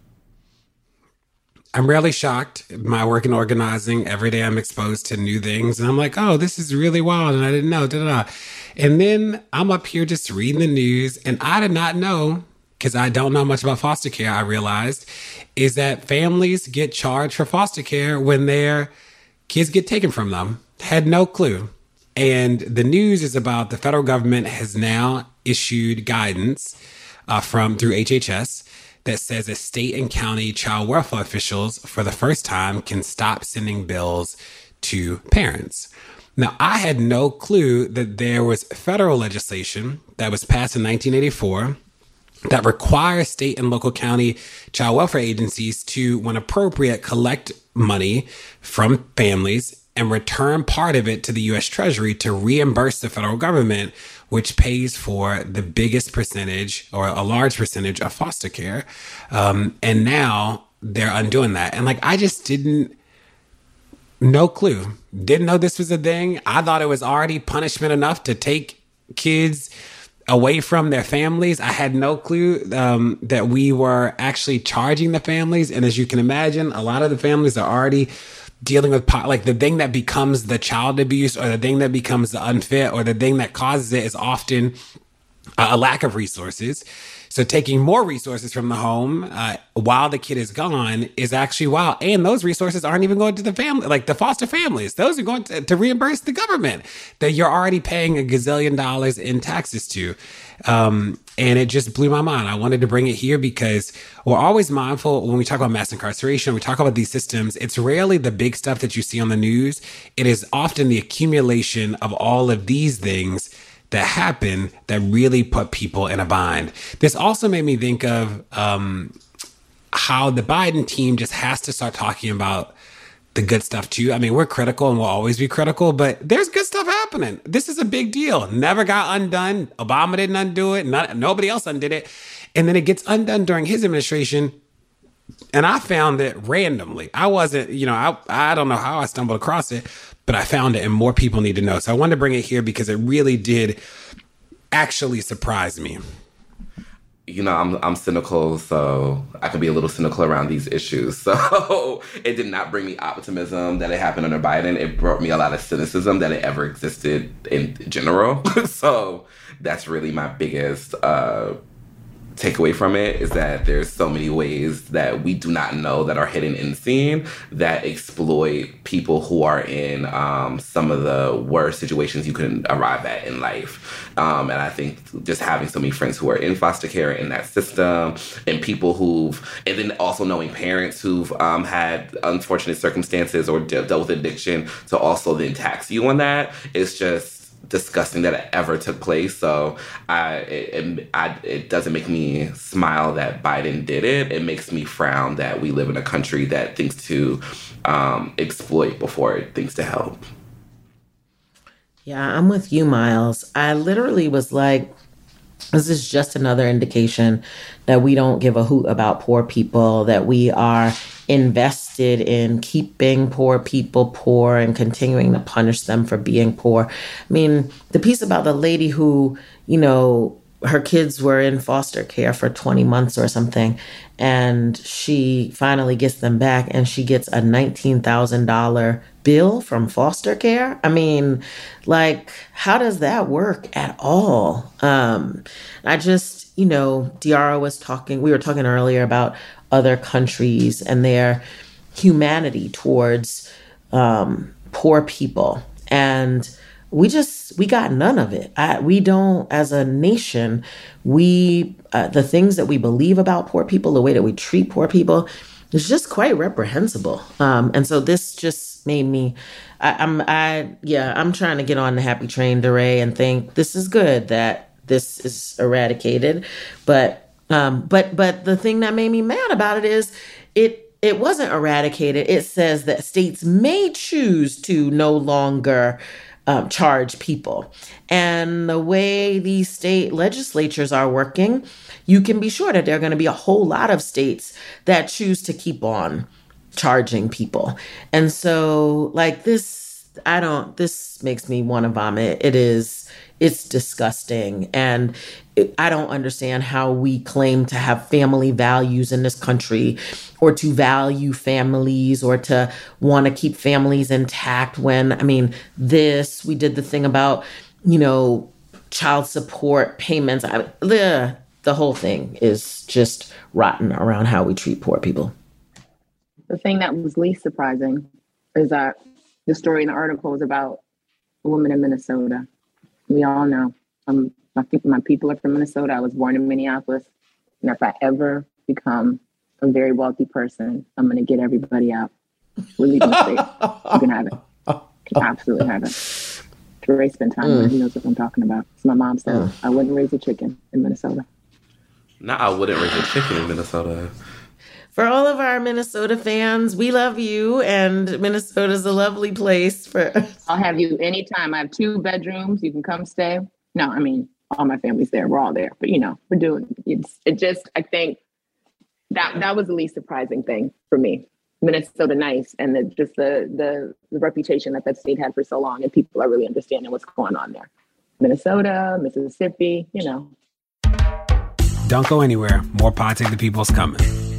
S1: I'm rarely shocked. My work in organizing, every day I'm exposed to new things. And I'm like, oh, this is really wild. And I didn't know. Da, da, da. And then I'm up here just reading the news. And I did not know, because I don't know much about foster care, I realized, is that families get charged for foster care when their kids get taken from them. Had no clue. And the news is about the federal government has now issued guidance uh, from through H H S that says that state and county child welfare officials, for the first time, can stop sending bills to parents. Now, I had no clue that there was federal legislation that was passed in nineteen eighty-four that requires state and local county child welfare agencies to, when appropriate, collect money from families and return part of it to the U S Treasury to reimburse the federal government, which pays for the biggest percentage or a large percentage of foster care. Um, and now they're undoing that. And like, I just didn't, no clue. Didn't know this was a thing. I thought it was already punishment enough to take kids away from their families. I had no clue um, that we were actually charging the families. And as you can imagine, a lot of the families are already dealing with po- like the thing that becomes the child abuse or the thing that becomes the unfit or the thing that causes it is often uh, a lack of resources. So taking more resources from the home uh, while the kid is gone is actually wild. And those resources aren't even going to the family, like the foster families. Those are going to, to reimburse the government that you're already paying a gazillion dollars in taxes to. Um, and it just blew my mind. I wanted to bring it here because we're always mindful when we talk about mass incarceration, we talk about these systems. It's rarely the big stuff that you see on the news. It is often the accumulation of all of these things that happen that really put people in a bind. This also made me think of um, how the Biden team just has to start talking about the good stuff too. I mean, we're critical and we'll always be critical, but there's good stuff happening. This is a big deal. Never got undone. Obama didn't undo it. Not, nobody else undid it. And then it gets undone during his administration. And I found it randomly. I wasn't, you know, I, I don't know how I stumbled across it, but I found it and more people need to know. So I wanted to bring it here because it really did actually surprise me.
S3: You know, I'm I'm cynical, so I can be a little cynical around these issues. So it did not bring me optimism that it happened under Biden. It brought me a lot of cynicism that it ever existed in general. So that's really my biggest uh, take away from it is that there's so many ways that we do not know that are hidden in the scene that exploit people who are in um, some of the worst situations you can arrive at in life. Um, and I think just having so many friends who are in foster care in that system, and people who've, and then also knowing parents who've um, had unfortunate circumstances or de- dealt with addiction to also then tax you on that, it's just disgusting that it ever took place. So I it, it, I, it doesn't make me smile that Biden did it. It makes me frown that we live in a country that thinks to um, exploit before it thinks to help.
S4: Yeah, I'm with you, Miles. I literally was like, this is just another indication that we don't give a hoot about poor people, that we are invested in keeping poor people poor and continuing to punish them for being poor. I mean, the piece about the lady who, you know, her kids were in foster care for twenty months or something, and she finally gets them back and she gets a nineteen thousand dollars bill from foster care. I mean, like, how does that work at all? Um, I just, you know, Diarra was talking, we were talking earlier about other countries and their humanity towards um, poor people. And we just, we got none of it. I, we don't, as a nation, we, uh, the things that we believe about poor people, the way that we treat poor people, is just quite reprehensible. Um, and so this just made me, I, I'm, I, yeah, I'm trying to get on the happy train, DeRay, and think this is good that this is eradicated. But, um, but, but the thing that made me mad about it is it, it wasn't eradicated. It says that states may choose to no longer Um, charge people. And the way these state legislatures are working, you can be sure that there are going to be a whole lot of states that choose to keep on charging people. And so, like, this, I don't, this makes me want to vomit. It is, it's disgusting. And it, I don't understand how we claim to have family values in this country, or to value families, or to want to keep families intact when, I mean, this, we did the thing about, you know, child support payments. I, the, the whole thing is just rotten around how we treat poor people.
S2: The thing that was least surprising is that the story in the article was about a woman in Minnesota. We all know. Um, I think my people are from Minnesota. I was born in Minneapolis. And if I ever become a very wealthy person, I'm going to get everybody out. We're leaving the state. You can have it. You can absolutely have it. DeRay spent time mm. He knows what I'm talking about. So my mom said, mm. I wouldn't raise a chicken in Minnesota.
S3: No, I wouldn't raise a chicken in Minnesota.
S4: For all of our Minnesota fans, we love you, and Minnesota's a lovely place. For
S2: I'll have you anytime. I have two bedrooms. You can come stay. No, I mean, all my family's there. We're all there. But, you know, we're doing it's it just, I think that that was the least surprising thing for me. Minnesota nice, and the, just the, the the reputation that that state had for so long, and people are really understanding what's going on there. Minnesota, Mississippi, you know.
S1: Don't go anywhere. More Pod Save the People's coming.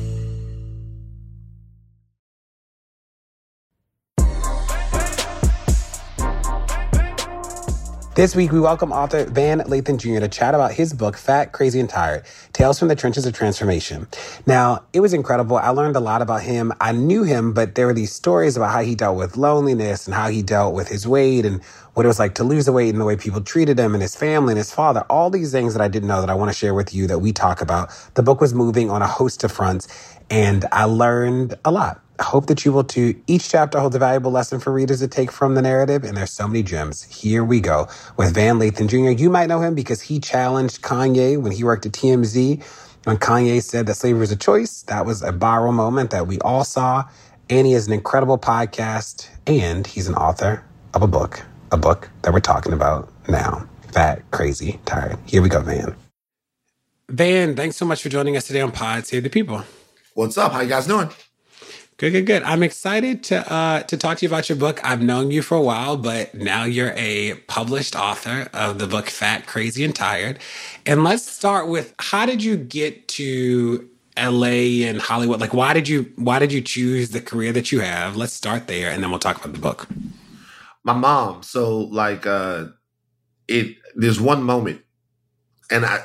S1: This week, we welcome author Van Lathan Junior to chat about his book, Fat, Crazy, and Tired, Tales from the Trenches of Transformation. Now, it was incredible. I learned a lot about him. I knew him, but there were these stories about how he dealt with loneliness and how he dealt with his weight and what it was like to lose the weight and the way people treated him and his family and his father. All these things that I didn't know that I want to share with you that we talk about. The book was moving on a host of fronts, and I learned a lot. I hope that you will too. Each chapter holds a valuable lesson for readers to take from the narrative, and there's so many gems. Here we go with Van Lathan Junior You might know him because he challenged Kanye when he worked at T M Z. When Kanye said that slavery was a choice, that was a viral moment that we all saw. And he has an incredible podcast, and he's an author of a book, a book that we're talking about now. Fat, Crazy, Tired. Here we go, Van. Van, thanks so much for joining us today on Pod Save the People.
S5: What's up? How you guys doing?
S1: Good, good, good. I'm excited to uh, to talk to you about your book. I've known you for a while, but now you're a published author of the book Fat, Crazy, and Tired. And let's start with, how did you get to L A and Hollywood? Like, why did you why did you choose the career that you have? Let's start there, and then we'll talk about the book.
S5: My mom. So, like, uh, it. There's one moment, and I, I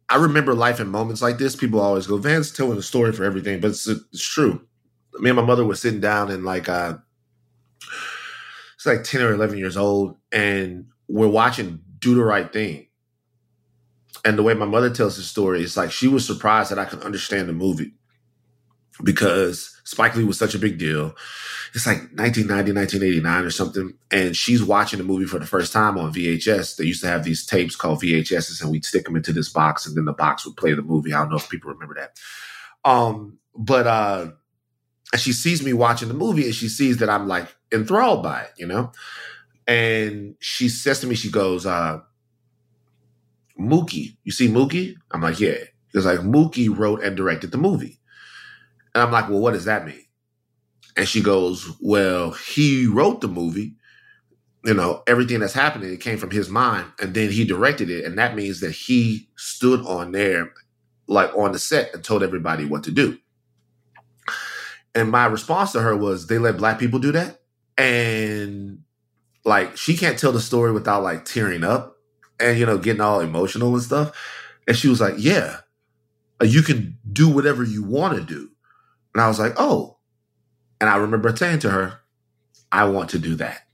S5: I remember life in moments like this. People always go, Van's telling a story for everything, but it's, it's true. Me and my mother were sitting down and like, uh, it's like ten or eleven years old, and we're watching Do the Right Thing. And the way my mother tells the story, it's like she was surprised that I could understand the movie because Spike Lee was such a big deal. It's like nineteen ninety, nineteen eighty-nine or something. And she's watching the movie for the first time on V H S. They used to have these tapes called V H Ss, and we'd stick them into this box, and then the box would play the movie. I don't know if people remember that. Um, but uh, she sees me watching the movie, and she sees that I'm like enthralled by it, you know? And she says to me, she goes, uh, Mookie, you see Mookie? I'm like, yeah. It's like, Mookie wrote and directed the movie. And I'm like, well, what does that mean? And she goes, well, he wrote the movie. You know, everything that's happening, it came from his mind. And then he directed it. And that means that he stood on there, like on the set, and told everybody what to do. And my response to her was, they let Black people do that? And like, she can't tell the story without like tearing up and, you know, getting all emotional and stuff. And she was like, yeah, you can do whatever you want to do. And I was like, oh. And I remember saying to her, I want to do that.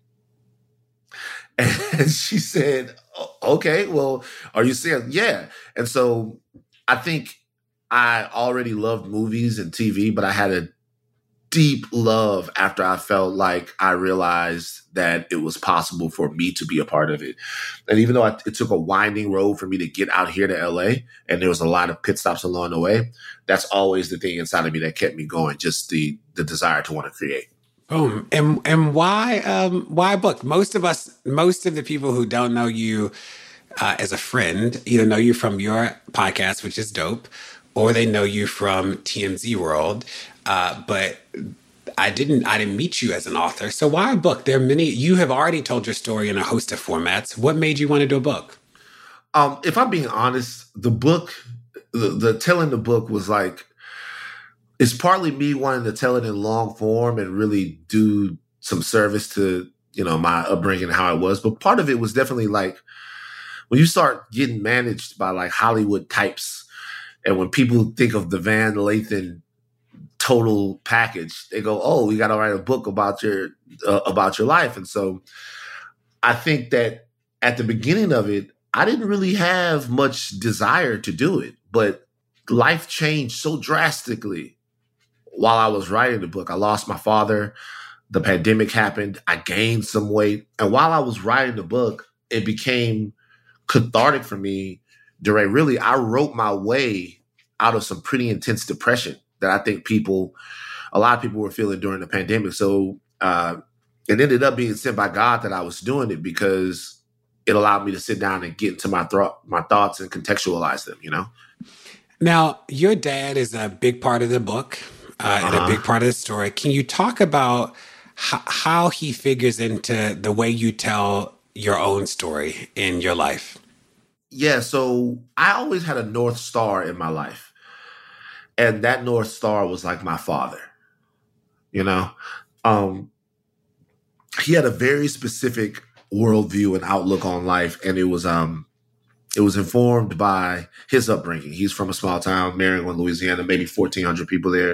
S5: And she said, okay, well, are you saying, yeah. And so I think I already loved movies and T V, but I had a deep love after I felt like I realized that it was possible for me to be a part of it. And even though I, it took a winding road for me to get out here to L A, and there was a lot of pit stops along the way, that's always the thing inside of me that kept me going, just the the desire to want to create.
S1: Boom. And and why um, why book? Most of us, most of the people who don't know you uh, as a friend, either know you from your podcast, which is dope, or they know you from T M Z World. Uh, but I didn't I didn't meet you as an author. So why a book? There are many. You have already told your story in a host of formats. What made you want to do a book?
S5: Um, if I'm being honest, the book, the, the telling the book was like, it's partly me wanting to tell it in long form and really do some service to, you know, my upbringing and how it was. But part of it was definitely like, when you start getting managed by like Hollywood types, and when people think of the Van Lathan total package, they go, oh, we got to write a book about your uh, about your life. And so I think that at the beginning of it, I didn't really have much desire to do it, but life changed so drastically while I was writing the book. I lost my father. The pandemic happened. I gained some weight. And while I was writing the book, it became cathartic for me. DeRay, really, I wrote my way out of some pretty intense depression that I think people, a lot of people were feeling during the pandemic. So uh, it ended up being sent by God that I was doing it, because it allowed me to sit down and get into my thought, my thoughts and contextualize them, you know?
S1: Now, your dad is a big part of the book uh, and uh-huh. a big part of the story. Can you talk about h- how he figures into the way you tell your own story in your life?
S5: Yeah, so I always had a North Star in my life. And that North Star was like my father, you know? Um, he had a very specific worldview and outlook on life. And it was um, it was informed by his upbringing. He's from a small town, Marion, Louisiana, maybe fourteen hundred people there.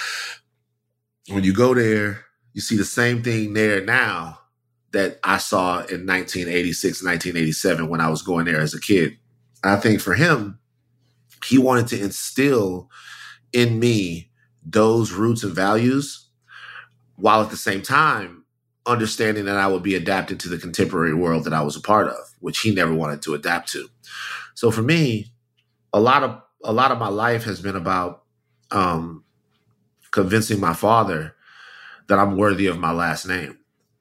S5: When you go there, you see the same thing there now that I saw in nineteen eighty-six, nineteen eighty-seven when I was going there as a kid. I think for him, he wanted to instill in me those roots and values, while at the same time understanding that I would be adapted to the contemporary world that I was a part of, which he never wanted to adapt to. So for me, a lot of a lot of my life has been about um, convincing my father that I'm worthy of my last name.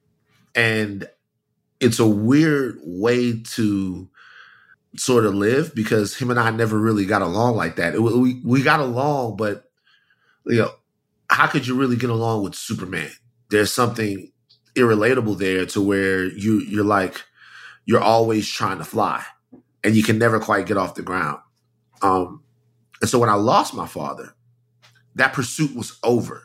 S5: And it's a weird way to sort of live, because him and I never really got along like that. It, we we got along, but you know, how could you really get along with Superman? There's something irrelatable there to where you you're like you're always trying to fly, and you can never quite get off the ground. Um, and so when I lost my father, that pursuit was over,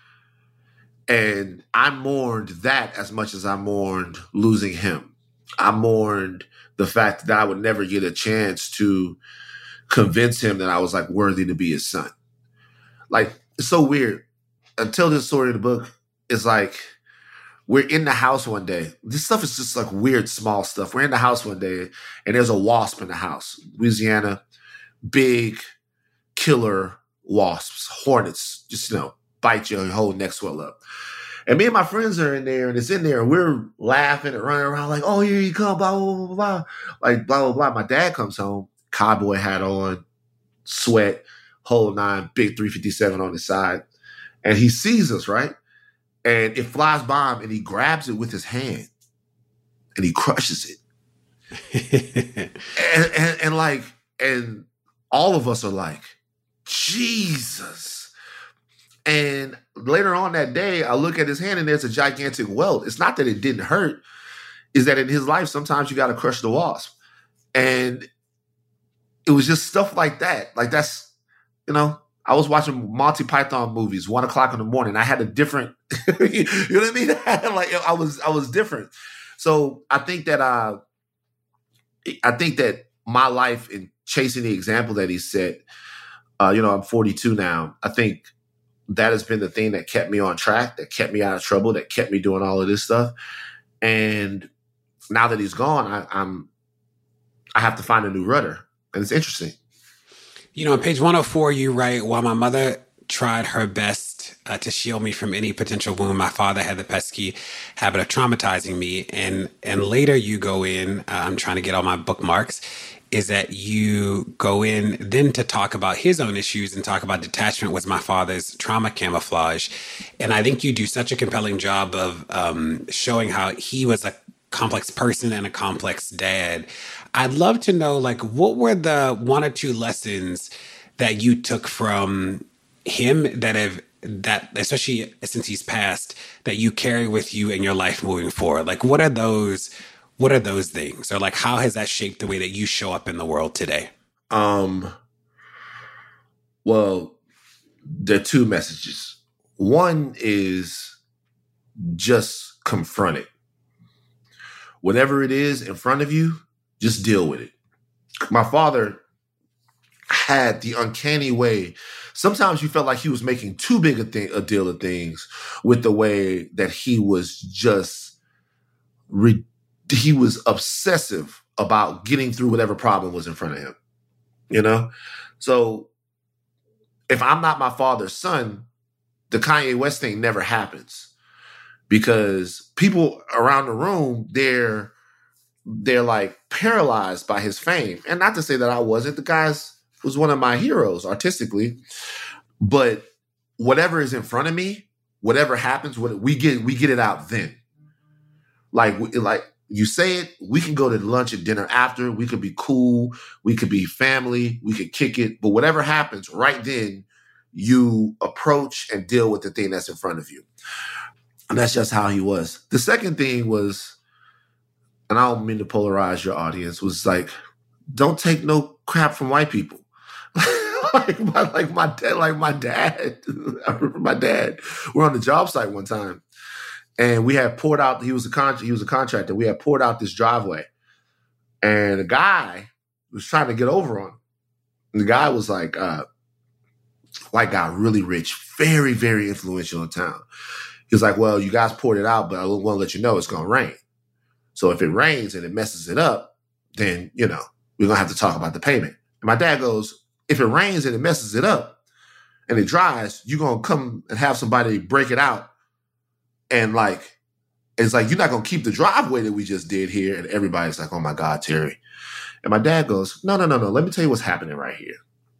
S5: and I mourned that as much as I mourned losing him. I mourned the fact that I would never get a chance to convince him that I was like worthy to be his son. Like, it's so weird. Until this story of the book, it's like we're in the house one day. This stuff is just like weird, small stuff. We're in the house one day and there's a wasp in the house. Louisiana, big killer wasps, hornets, just, you know, bite your whole neck swell up. And me and my friends are in there and it's in there and we're laughing and running around like, oh, here you come, blah, blah, blah, blah. Like, blah, blah, blah. My dad comes home, cowboy hat on, sweat, whole nine, big three fifty-seven on the side. And he sees us, right? And it flies by him and he grabs it with his hand and he crushes it. and, and, and like, and all of us are like, Jesus. And later on that day, I look at his hand and there's a gigantic welt. It's not that it didn't hurt. Is that in his life, sometimes you got to crush the wasp. And it was just stuff like that. Like that's, you know, I was watching Monty Python movies, one o'clock in the morning. I had a different, you know what I mean? Like I was, I was different. So I think that, uh, I think that my life in chasing the example that he set, uh, you know, I'm forty-two now. I think that has been the thing that kept me on track, that kept me out of trouble, that kept me doing all of this stuff. And now that he's gone, I, I'm, I have to find a new rudder, and it's interesting.
S1: You know, on page one oh four, you write, while my mother tried her best uh, to shield me from any potential wound, my father had the pesky habit of traumatizing me. And and later you go in, uh, I'm trying to get all my bookmarks, is that you go in then to talk about his own issues and talk about detachment was my father's trauma camouflage. And I think you do such a compelling job of um, showing how he was a complex person and a complex dad. I'd love to know, like, what were the one or two lessons that you took from him that have, that, especially since he's passed, that you carry with you in your life moving forward? Like, what are those, what are those things? Or like, how has that shaped the way that you show up in the world today?
S5: Um, well, there are two messages. One is just confront it. Whatever it is in front of you, just deal with it. My father had the uncanny way. Sometimes you felt like he was making too big a, thing, a deal of things with the way that he was just, re- he was obsessive about getting through whatever problem was in front of him, you know? So if I'm not my father's son, the Kanye West thing never happens because people around the room, they're, they're like paralyzed by his fame. And not to say that I wasn't. The guy was one of my heroes artistically, but whatever is in front of me, whatever happens, what we get, we get it out then. Like, like you say it, we can go to lunch and dinner after. We could be cool. We could be family. We could kick it. But whatever happens right then, you approach and deal with the thing that's in front of you. And that's just how he was. The second thing was, and I don't mean to polarize your audience, was like, don't take no crap from white people. like, my, like my dad, like my dad, I remember my dad, we're on the job site one time and we had poured out, he was a con- he was a contractor. We had poured out this driveway and a guy was trying to get over on him. And the guy was like, uh, white guy, really rich, very, very influential in town. He was like, well, you guys poured it out, but I want to let you know it's going to rain. So if it rains and it messes it up, then, you know, we're going to have to talk about the payment. And my dad goes, if it rains and it messes it up and it dries, you're going to come and have somebody break it out. And like, it's like, you're not going to keep the driveway that we just did here. And everybody's like, oh my God, Terry. And my dad goes, no, no, no, no. Let me tell you what's happening right here.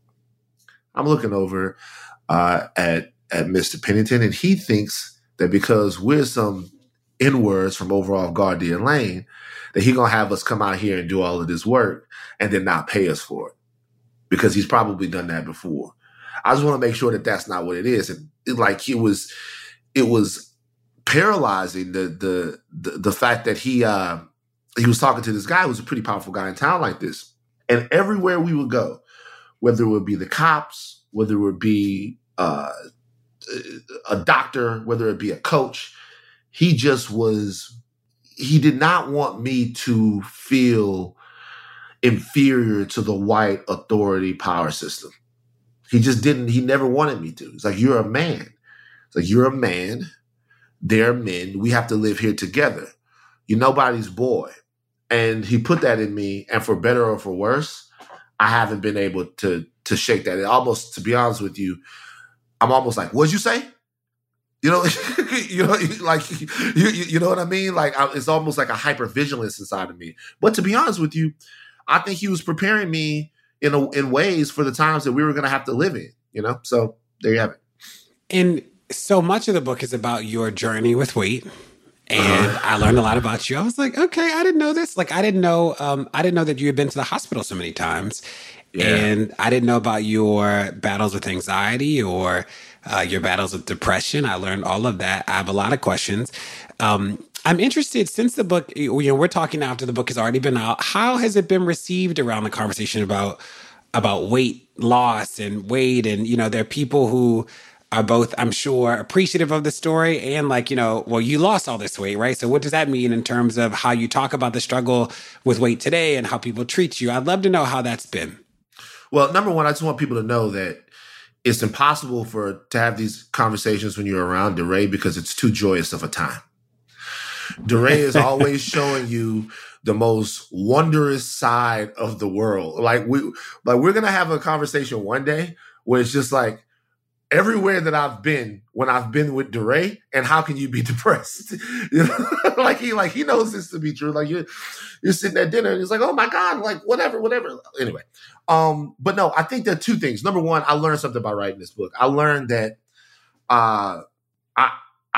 S5: I'm looking over uh, at, at Mister Pennington and he thinks that because we're some N-words from over off Guardian Lane, that he gonna have us come out here and do all of this work and then not pay us for it because he's probably done that before. I just want to make sure that that's not what it is. And it, like it was, it was paralyzing the the the, the fact that he uh, he was talking to this guy who was a pretty powerful guy in town like this, and everywhere we would go, whether it would be the cops, whether it would be uh, a doctor, whether it be a coach. He just was, he did not want me to feel inferior to the white authority power system. He just didn't, he never wanted me to. It's like, you're a man. It's like, you're a man. They're men. We have to live here together. You're nobody's boy. And he put that in me. And for better or for worse, I haven't been able to, to shake that. It almost, to be honest with you, I'm almost like, what'd you say? You know, you know, like, you, you, you know what I mean? Like, I, it's almost like a hypervigilance inside of me. But to be honest with you, I think he was preparing me in a, in ways for the times that we were going to have to live in, you know? So there you have it.
S1: And so much of the book is about your journey with weight. And uh, I learned a lot about you. I was like, okay, I didn't know this. Like, I didn't know, um, I didn't know that you had been to the hospital so many times. Yeah. And I didn't know about your battles with anxiety or uh, your battles with depression. I learned all of that. I have a lot of questions. Um, I'm interested, since the book, you know, we're talking after the book has already been out, how has it been received around the conversation about about weight loss and weight? And, you know, there are people who are both, I'm sure, appreciative of the story and like, you know, well, you lost all this weight, right? So what does that mean in terms of how you talk about the struggle with weight today and how people treat you? I'd love to know how that's been.
S5: Well, number one, I just want people to know that it's impossible for to have these conversations when you're around DeRay because it's too joyous of a time. DeRay is always showing you the most wondrous side of the world. Like we, like we're gonna have a conversation one day where it's just like, everywhere that I've been when I've been with DeRay, and how can you be depressed? You know, like he, like he knows this to be true. Like you're, you're sitting at dinner and he's like, oh my God, like whatever, whatever. Anyway, um, but no, I think there are two things. Number one, I learned something about writing this book. I learned that, uh, I,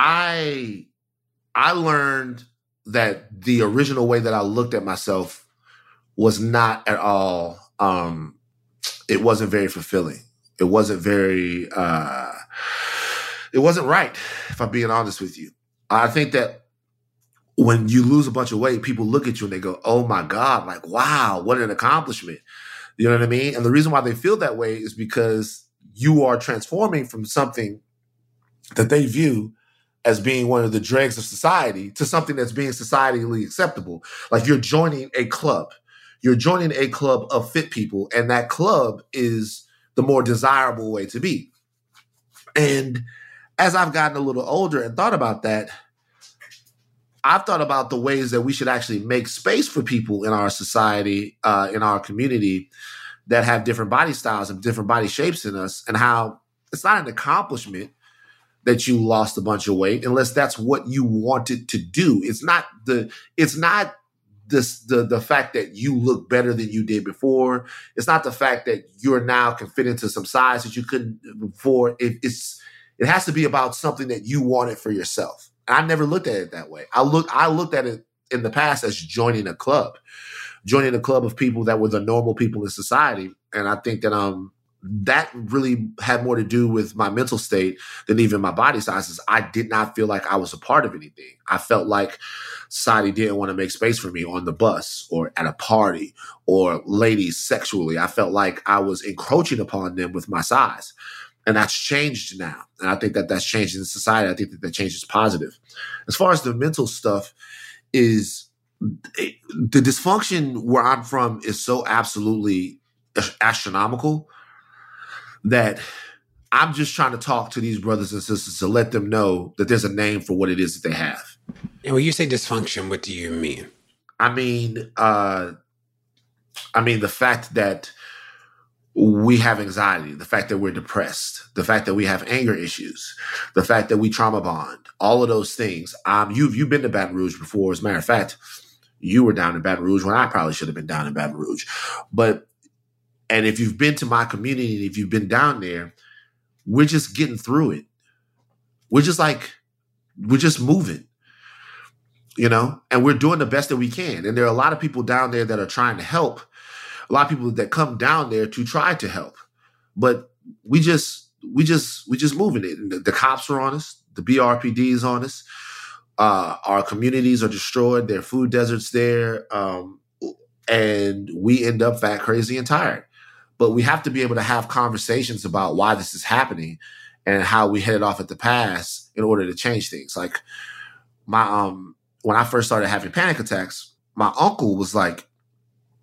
S5: I, I learned that the original way that I looked at myself was not at all. Um, it wasn't very fulfilling. It wasn't very, uh, it wasn't right, if I'm being honest with you. I think that when you lose a bunch of weight, people look at you and they go, oh my God, like, wow, what an accomplishment. You know what I mean? And the reason why they feel that way is because you are transforming from something that they view as being one of the dregs of society to something that's being societally acceptable. Like you're joining a club. You're joining a club of fit people, and that club is the more desirable way to be. And as I've gotten a little older and thought about that, I've thought about the ways that we should actually make space for people in our society, uh, in our community that have different body styles and different body shapes in us, and how it's not an accomplishment that you lost a bunch of weight unless that's what you wanted to do. It's not the, it's not This, the the fact that you look better than you did before. It's not the fact that you're now can fit into some size that you couldn't before. It, it's it has to be about something that you wanted for yourself. And I never looked at it that way. I look I looked at it in the past as joining a club, joining a club of people that were the normal people in society. And I think that um that really had more to do with my mental state than even my body sizes. I did not feel like I was a part of anything. I felt like society didn't want to make space for me on the bus or at a party or ladies sexually. I felt like I was encroaching upon them with my size. And that's changed now. And I think that that's changed in society. I think that that change is positive. As far as the mental stuff is, it, the dysfunction where I'm from is so absolutely astronomical that I'm just trying to talk to these brothers and sisters to let them know that there's a name for what it is that they have.
S1: And when you say dysfunction, what do you mean?
S5: I mean, uh, I mean the fact that we have anxiety, the fact that we're depressed, the fact that we have anger issues, the fact that we trauma bond, all of those things. Um, you've you've been to Baton Rouge before. As a matter of fact, you were down in Baton Rouge when I probably should have been down in Baton Rouge. But and if you've been to my community, and if you've been down there, we're just getting through it. We're just like, we're just moving, you know, and we're doing the best that we can. And there are a lot of people down there that are trying to help, a lot of people that come down there to try to help. But we just, we just, we just moving it. And the, the cops are on us. The B R P D is on us. Uh, our communities are destroyed. There are food deserts there. Um, and we end up fat, crazy, and tired. But we have to be able to have conversations about why this is happening and how we headed off at the pass in order to change things. Like my, um, when I first started having panic attacks, my uncle was like,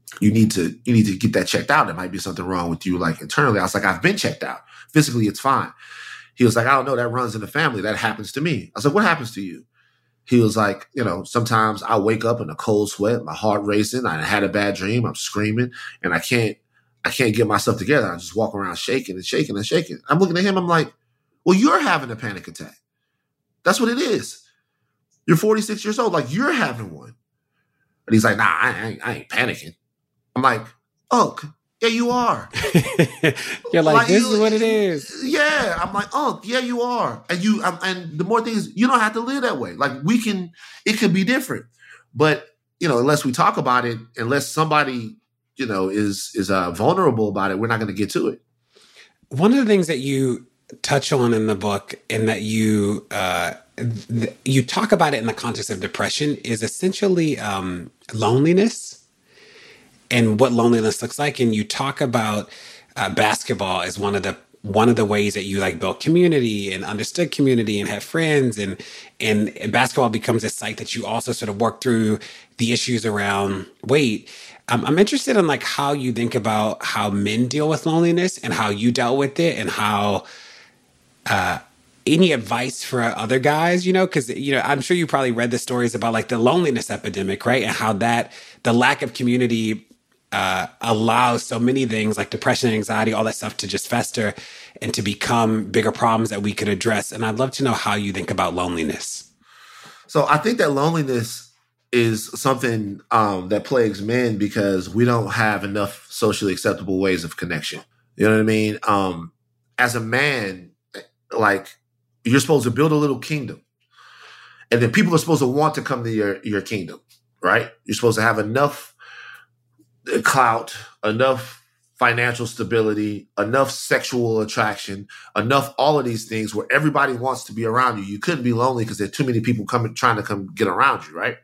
S5: you need to you need to get that checked out. There might be something wrong with you, like internally. I was like, I've been checked out. Physically, it's fine. He was like, I don't know, that runs in the family. That happens to me. I was like, what happens to you? He was like, you know, sometimes I wake up in a cold sweat, my heart racing. I had a bad dream. I'm screaming and I can't, I can't get myself together. I just walk around shaking and shaking and shaking. I'm looking at him. I'm like, well, you're having a panic attack. That's what it is. You're forty-six years old. Like, you're having one. And he's like, nah, I ain't, I ain't panicking. I'm like, Unc, yeah, you are.
S1: You're like, like, this
S5: you,
S1: is what it is.
S5: Yeah. I'm like, Unc, yeah, you are. And you, um, and the more things, you don't have to live that way. Like, we can, it can be different. But, you know, unless we talk about it, unless somebody, you know, is, is uh, vulnerable about it, we're not going to get to it.
S1: One of the things that you touch on in the book and that you, uh, th- you talk about it in the context of depression is essentially um, loneliness. And what loneliness looks like. And you talk about uh, basketball as one of the one of the ways that you like built community and understood community and had friends. And, and basketball becomes a site that you also sort of work through the issues around weight. Um, I'm interested in like how you think about how men deal with loneliness and how you dealt with it and how uh, any advice for other guys, you know, because, you know, I'm sure you probably read the stories about like the loneliness epidemic, right? And how that the lack of community Uh, allows so many things like depression, anxiety, all that stuff to just fester and to become bigger problems that we could address. And I'd love to know how you think about loneliness.
S5: So I think that loneliness is something um, that plagues men because we don't have enough socially acceptable ways of connection. You know what I mean? Um, as a man, like, you're supposed to build a little kingdom. And then people are supposed to want to come to your, your kingdom, right? You're supposed to have enough clout, enough financial stability, enough sexual attraction, enough all of these things where everybody wants to be around you. You couldn't be lonely because there are too many people coming trying to come get around you, right?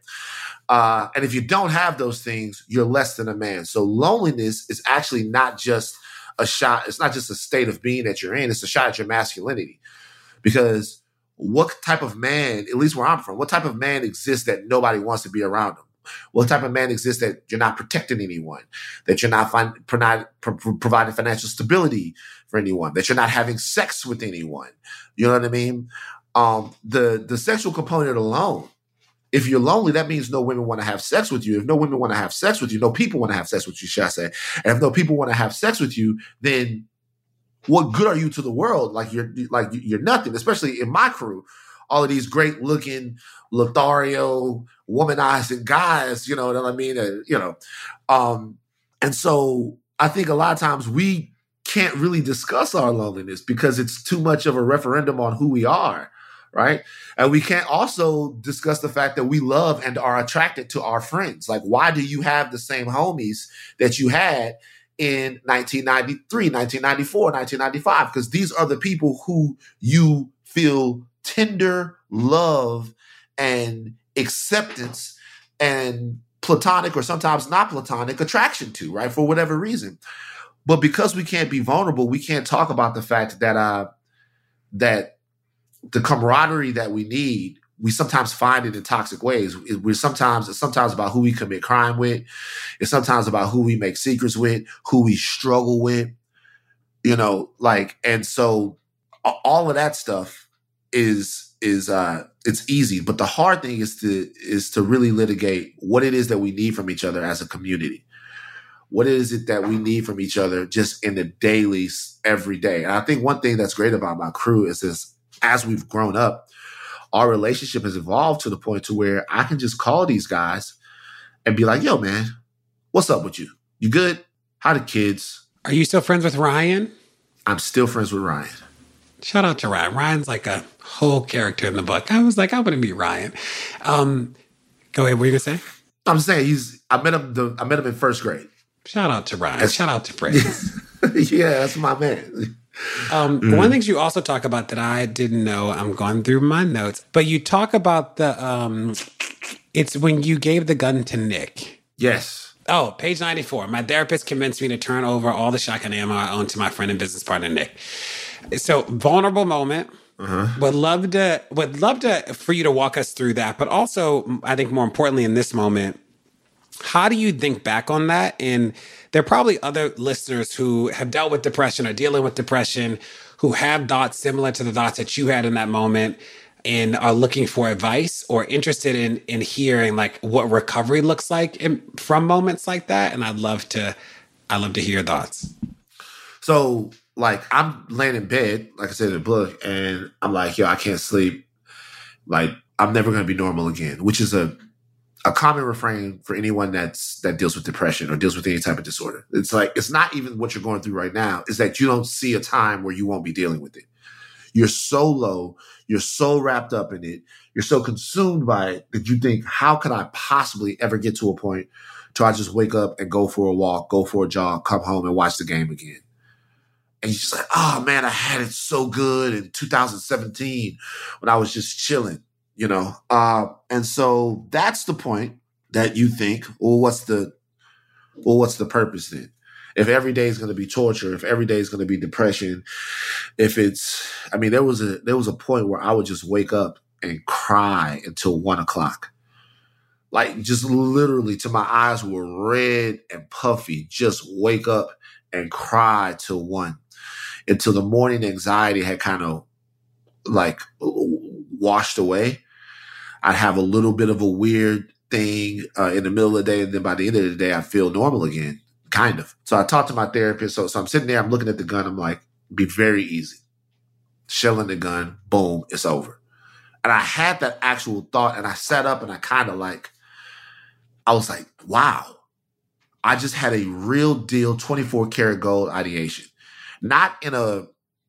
S5: Uh, and if you don't have those things, you're less than a man. So loneliness is actually not just a shot. It's not just a state of being that you're in. It's a shot at your masculinity. Because what type of man, at least where I'm from, what type of man exists that nobody wants to be around him? What type of man exists that you're not protecting anyone, that you're not find, provide, pro- providing financial stability for anyone, that you're not having sex with anyone? You know what I mean? Um, the, the sexual component alone, if you're lonely, that means no women want to have sex with you. If no women want to have sex with you, no people want to have sex with you, should I say. And if no people want to have sex with you, then what good are you to the world? Like you're like you're nothing, especially in my crew. All of these great looking Lothario, womanizing guys, you know what I mean? Uh, you know, um, and so I think a lot of times we can't really discuss our loneliness because it's too much of a referendum on who we are, right? And we can't also discuss the fact that we love and are attracted to our friends. Like, why do you have the same homies that you had in nineteen ninety-three, nineteen ninety-four, nineteen ninety-five? Because these are the people who you feel tender love and acceptance and platonic or sometimes not platonic attraction to, right? For whatever reason. But because we can't be vulnerable, we can't talk about the fact that uh, that the camaraderie that we need, we sometimes find it in toxic ways. We're sometimes, it's sometimes about who we commit crime with. It's sometimes about who we make secrets with, who we struggle with, you know, like, and so all of that stuff is, is, uh, it's easy. But the hard thing is to, is to really litigate what it is that we need from each other as a community. What is it that we need from each other just in the daily, every day? And I think one thing that's great about my crew is this, as we've grown up, our relationship has evolved to the point to where I can just call these guys and be like, yo, man, what's up with you? You good? How the kids?
S1: Are you still friends with Ryan?
S5: I'm still friends with Ryan.
S1: Shout out to Ryan. Ryan's like a whole character in the book. I was like, I want to meet Ryan. Um, go ahead. What were you going to say?
S5: I'm saying he's, I met him, the, I met him in first grade.
S1: Shout out to Ryan. That's, Shout out to friends.
S5: Yeah, that's my man.
S1: Um, mm. One of the things you also talk about that I didn't know, I'm going through my notes, but you talk about the, um, it's when you gave the gun to Nick.
S5: Yes.
S1: Oh, page ninety-four. My therapist convinced me to turn over all the shotgun ammo I own to my friend and business partner, Nick. So vulnerable moment. Uh-huh. Would love to, would love to, for you to walk us through that. But also, I think more importantly in this moment, How do you think back on that? And there are probably other listeners who have dealt with depression or dealing with depression who have thoughts similar to the thoughts that you had in that moment and are looking for advice or interested in in hearing like what recovery looks like in, from moments like that. And I'd love to, I'd love to hear your thoughts.
S5: So like I'm laying in bed, like I said in the book, and I'm like, yo, I can't sleep. Like I'm never going to be normal again, which is a a common refrain for anyone that's that deals with depression or deals with any type of disorder. It's like, it's not even what you're going through right now, is that you don't see a time where you won't be dealing with it. You're so low, you're so wrapped up in it, you're so consumed by it that you think, how could I possibly ever get to a point to I just wake up and go for a walk, go for a jog, come home and watch the game again? And you're just like, oh man, I had it so good in two thousand seventeen when I was just chilling. You know, uh, and so that's the point that you think, well, what's the, well, what's the purpose then? If every day is going to be torture, if every day is going to be depression, if it's, I mean, there was a, there was a point where I would just wake up and cry until one o'clock. Like just literally till my eyes were red and puffy, just wake up and cry till one, until the morning anxiety had kind of like washed away. I'd have a little bit of a weird thing uh, in the middle of the day, and then by the end of the day, I feel normal again, kind of. So I talked to my therapist. So, so I'm sitting there, I'm looking at the gun. I'm like, be very easy. Shelling the gun, boom, it's over. And I had that actual thought, and I sat up and I kind of like, I was like, wow, I just had a real deal twenty-four karat gold ideation. Not in a,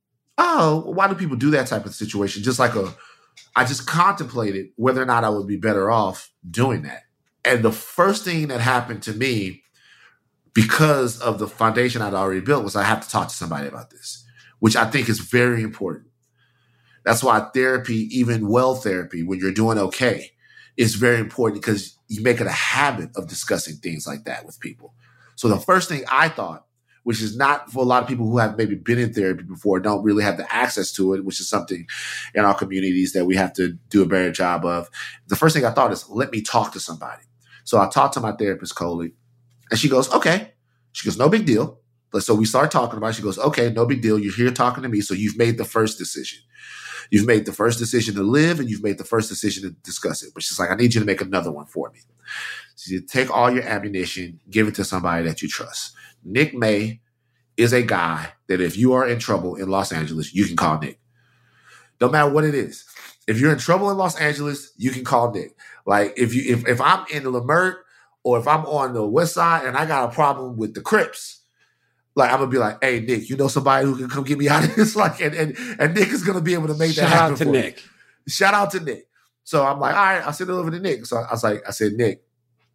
S5: oh, why do people do that type of situation? Just like a, I just contemplated whether or not I would be better off doing that. And the first thing that happened to me, because of the foundation I'd already built, was I have to talk to somebody about this, which I think is very important. That's why therapy, even well therapy, when you're doing okay, is very important, because you make it a habit of discussing things like that with people. So the first thing I thought, which is not for a lot of people who have maybe been in therapy before, don't really have the access to it, which is something in our communities that we have to do a better job of. The first thing I thought is, let me talk to somebody. So I talked to my therapist, Coley, and she goes, okay. She goes, no big deal. So we start talking about it. She goes, okay, no big deal. You're here talking to me. So you've made the first decision. You've made the first decision to live, and you've made the first decision to discuss it. But she's like, I need you to make another one for me. So you take all your ammunition, give it to somebody that you trust. Nick May is a guy that if you are in trouble in Los Angeles, you can call Nick. No matter what it is. If you're in trouble in Los Angeles, you can call Nick. Like if you if if I'm in Leimert, or if I'm on the West Side and I got a problem with the Crips, like I'm gonna be like, hey Nick, you know somebody who can come get me out of this? Like, and and, and Nick is gonna be able to make
S1: Shout
S5: that happen.
S1: Shout out to
S5: for
S1: Nick.
S5: Me. Shout out to Nick. So I'm like, all right, I'll send it over to Nick. So I was like, I said, Nick,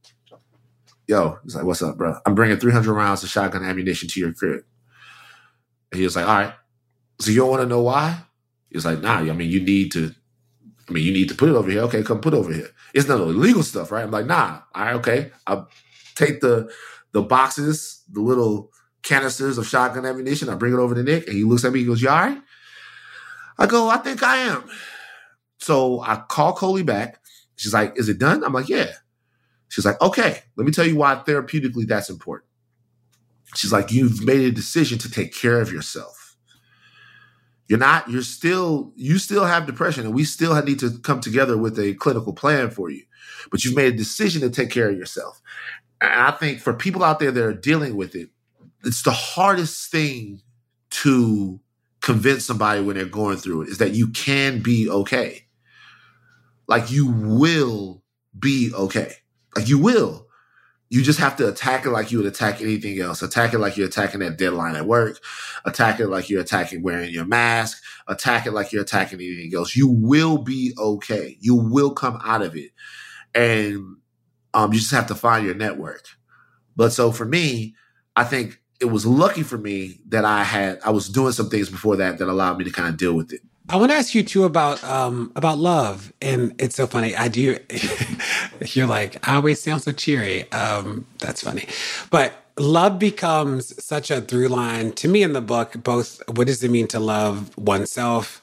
S5: yo, he's like, what's up, bro? I'm bringing three hundred rounds of shotgun ammunition to your crib. And he was like, all right. So you don't want to know why? He was like, nah, I mean, you need to, I mean, you need to put it over here. Okay, come put it over here. It's not illegal stuff, right? I'm like, nah, all right, okay. I'll take the the boxes, the little canisters of shotgun ammunition. I bring it over to Nick, and he looks at me, he goes, you all right? I go, I think I am. So I call Coley back. She's like, is it done? I'm like, yeah. She's like, okay, let me tell you why therapeutically that's important. She's like, you've made a decision to take care of yourself. You're not, you're still, you still have depression, and we still need to come together with a clinical plan for you. But you've made a decision to take care of yourself. And I think for people out there that are dealing with it, it's the hardest thing to convince somebody when they're going through it, is that you can be okay. Like you will be okay. Like you will. You just have to attack it like you would attack anything else. Attack it like you're attacking that deadline at work. Attack it like you're attacking wearing your mask. Attack it like you're attacking anything else. You will be okay. You will come out of it. And um, you just have to find your network. But so for me, I think it was lucky for me that I had, I was doing some things before that that allowed me to kind of deal with it.
S1: I want to ask you too about um about love, and it's so funny. I do. You're like, I always sound so cheery. Um, that's funny, but love becomes such a through line to me in the book. Both, what does it mean to love oneself,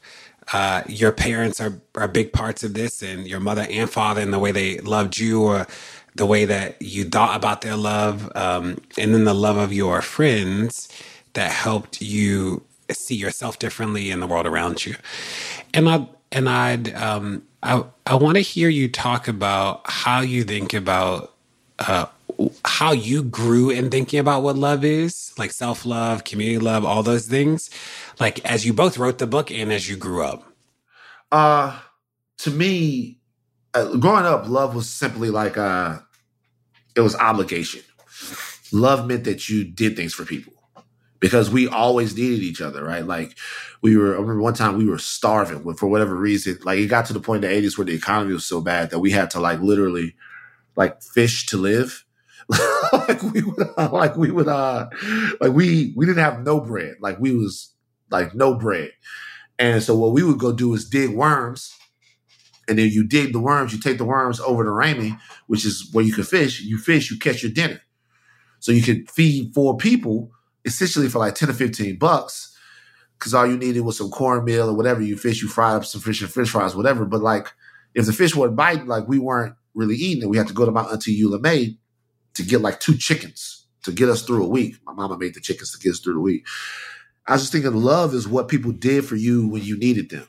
S1: uh, your parents are, are big parts of this, and your mother and father, and the way they loved you, or the way that you thought about their love, um, and then the love of your friends that helped you see yourself differently in the world around you. And I and I'd um, I I want to hear you talk about how you think about uh, how you grew in thinking about what love is, like self-love, community love, all those things, like as you both wrote the book and as you grew up.
S5: Uh, to me, uh, growing up, love was simply like uh, it was obligation. Love meant that you did things for people because we always needed each other, right? Like we were, I remember one time we were starving for whatever reason. Like it got to the point in the eighties where the economy was so bad that we had to like literally like fish to live. like we would, uh, like we would, uh, like we, we didn't have no bread. Like we was like no bread. And so what we would go do is dig worms. And then you dig the worms, you take the worms over to Ramey, which is where you can fish. You fish, you catch your dinner. So you could feed four people essentially for like ten or fifteen bucks because all you needed was some cornmeal or whatever. You fish, you fry up some fish and fish fries, whatever. But like if the fish wasn't biting, like we weren't really eating it. We had to go to my Auntie Eula May to get like two chickens to get us through a week. My mama made the chickens to get us through the week. I was just thinking love is what people did for you when you needed them.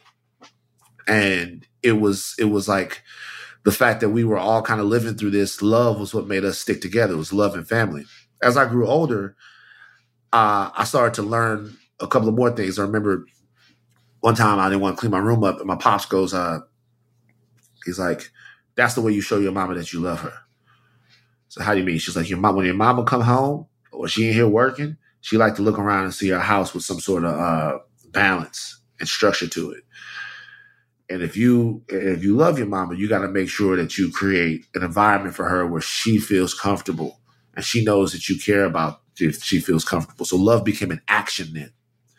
S5: And it was, it was like the fact that we were all kind of living through this. Love was what made us stick together. It was love and family. As I grew older, uh, I started to learn a couple of more things. I remember one time I didn't want to clean my room up and my pops goes, uh, he's like, that's the way you show your mama that you love her. So how do you mean? She's like, your mom, when your mama come home or she ain't here working, she like to look around and see her house with some sort of uh, balance and structure to it. And if you if you love your mama, you got to make sure that you create an environment for her where she feels comfortable and she knows that you care about if she feels comfortable. So love became an action then.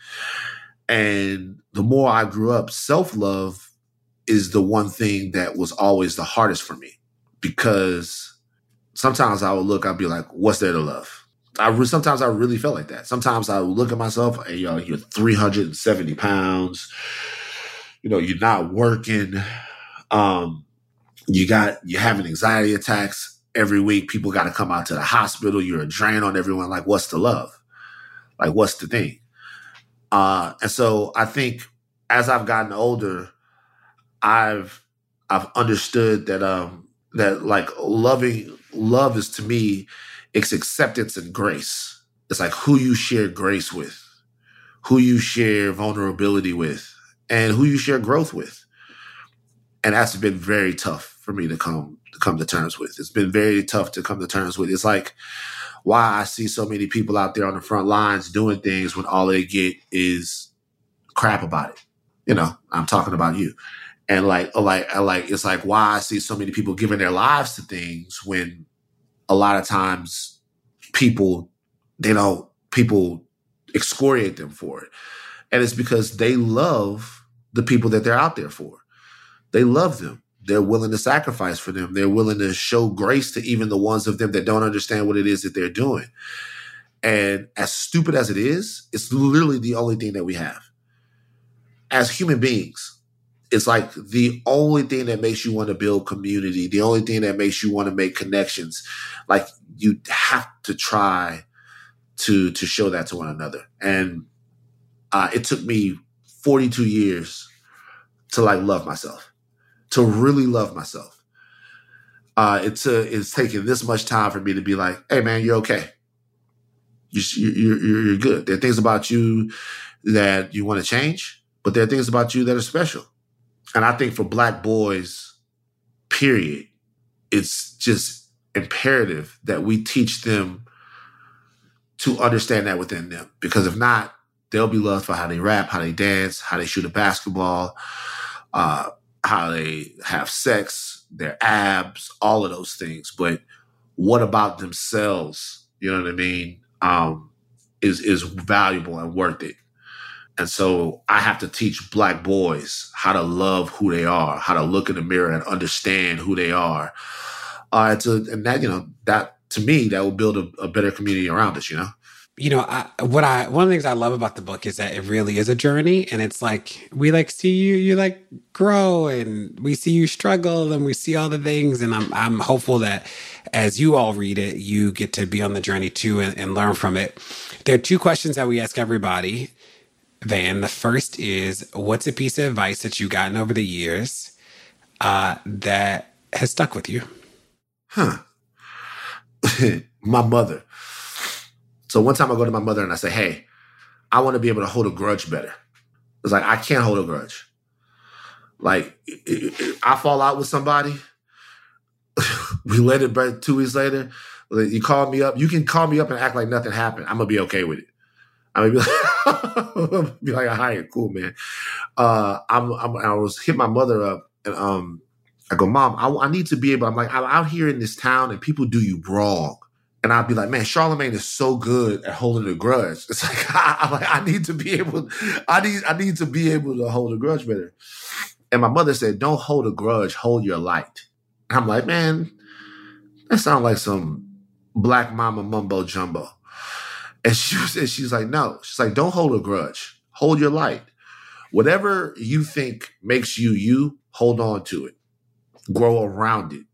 S5: And the more I grew up, self-love is the one thing that was always the hardest for me because sometimes I would look, I'd be like, what's there to love? I re- sometimes I really felt like that. Sometimes I would look at myself, and, you know, you're three hundred seventy pounds. You know, you're not working. Um, you got, you're having anxiety attacks every week. People got to come out to the hospital. You're a drain on everyone. Like, what's the love? Like, what's the thing? Uh, and so I think as I've gotten older, I've, I've understood that, um, that like loving, love is to me, it's acceptance and grace. It's like who you share grace with, who you share vulnerability with, and who you share growth with. And that's been very tough for me to come to come to terms with. It's been very tough to come to terms with. It's like why I see so many people out there on the front lines doing things when all they get is crap about it. You know, I'm talking about you. And like, like, like, it's like why I see so many people giving their lives to things when a lot of times people, they don't, people excoriate them for it. And it's because they love the people that they're out there for. They love them. They're willing to sacrifice for them. They're willing to show grace to even the ones of them that don't understand what it is that they're doing. And as stupid as it is, it's literally the only thing that we have. As human beings, it's like the only thing that makes you want to build community, the only thing that makes you want to make connections. Like you have to try to, to show that to one another. And uh, it took me forty-two years to like love myself, to really love myself. Uh, it's, uh, it's taken this much time for me to be like, hey man, you're okay. You, you're, you're, you're good. There are things about you that you want to change, but there are things about you that are special. And I think for Black boys, period, it's just imperative that we teach them to understand that within them. Because if not, they'll be loved for how they rap, how they dance, how they shoot a basketball, uh, how they have sex, their abs, all of those things. But what about themselves, you know what I mean, um, is, is valuable and worth it. And so I have to teach Black boys how to love who they are, how to look in the mirror and understand who they are. Uh, to, and that, you know, that to me, that will build a, a better community around us, you know?
S1: you know, I, what I one of the things I love about the book is that it really is a journey, and it's like we like see you, you like grow, and we see you struggle, and we see all the things, and I'm I'm hopeful that as you all read it, you get to be on the journey too and, and learn from it. There are two questions that we ask everybody, Van. The first is, what's a piece of advice that you've gotten over the years uh, that has stuck with you?
S5: Huh. My mother. So one time I go to my mother and I say, hey, I want to be able to hold a grudge better. It's like, I can't hold a grudge. Like, I fall out with somebody. We let it break two weeks later. You call me up. You can call me up and act like nothing happened. I'm going to be okay with it. I'm going to be like, be like, all right, cool, man. Uh, I'm, I'm, I was hit my mother up and um, I go, Mom, I, I need to be able, I'm like, I'm out here in this town and people do you wrong. And I'd be like, man, Charlamagne is so good at holding a grudge. It's like, I, I'm like, I need to be able, I need, I need to be able to hold a grudge better. And my mother said, don't hold a grudge, hold your light. And I'm like, man, that sounds like some black mama mumbo jumbo. And she was, and she's like, no, she's like, don't hold a grudge, hold your light. Whatever you think makes you you, hold on to it, grow around it.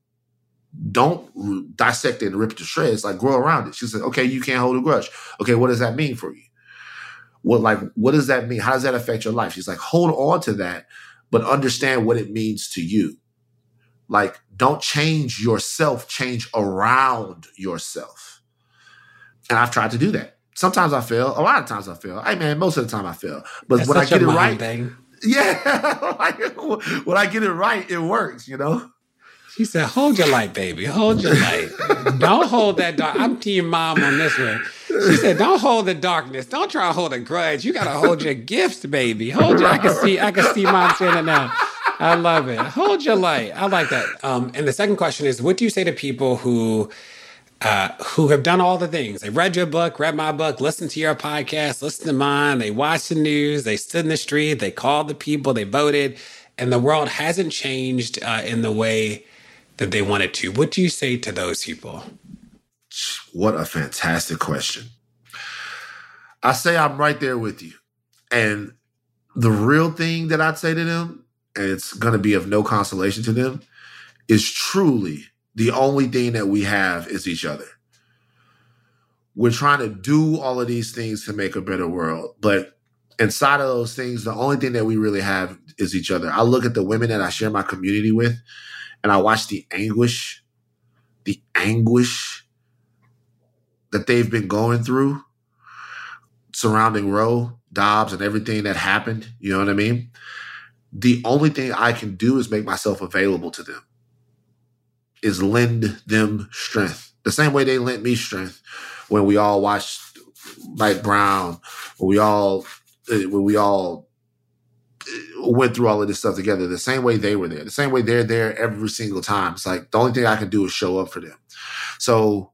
S5: Don't dissect it and rip it to shreds. Like, grow around it. She said, okay, you can't hold a grudge. Okay, what does that mean for you? What like what does that mean? How does that affect your life? She's like, hold on to that, but understand what it means to you. Like, don't change yourself, change around yourself. And I've tried to do that. Sometimes I fail. A lot of times I fail. Hey man, most of the time I fail. But
S1: That's
S5: when I get it right,
S1: thing.
S5: yeah, like, when I get it right, it works, you know?
S1: She said, hold your light, baby. Hold your light. Don't hold that dark. I'm team mom on this one. She said, don't hold the darkness. Don't try to hold a grudge. You got to hold your gifts, baby. Hold your, I can see, I can see mom saying it now. I love it. Hold your light. I like that. Um, and the second question is, what do you say to people who, uh, who have done all the things? They read your book, read my book, listened to your podcast, listened to mine. They watched the news. They stood in the street. They called the people. They voted. And the world hasn't changed uh, in the way that they wanted to. What do you say to those people?
S5: What a fantastic question. I say I'm right there with you. And the real thing that I'd say to them, and it's going to be of no consolation to them, is truly the only thing that we have is each other. We're trying to do all of these things to make a better world. But inside of those things, the only thing that we really have is each other. I look at the women that I share my community with, and I watch the anguish, the anguish that they've been going through surrounding Roe, Dobbs, and everything that happened. You know what I mean? The only thing I can do is make myself available to them, is lend them strength. The same way they lent me strength when we all watched Mike Brown, when we all, when we all went through all of this stuff together, the same way they were there, the same way they're there every single time. It's like the only thing I can do is show up for them. So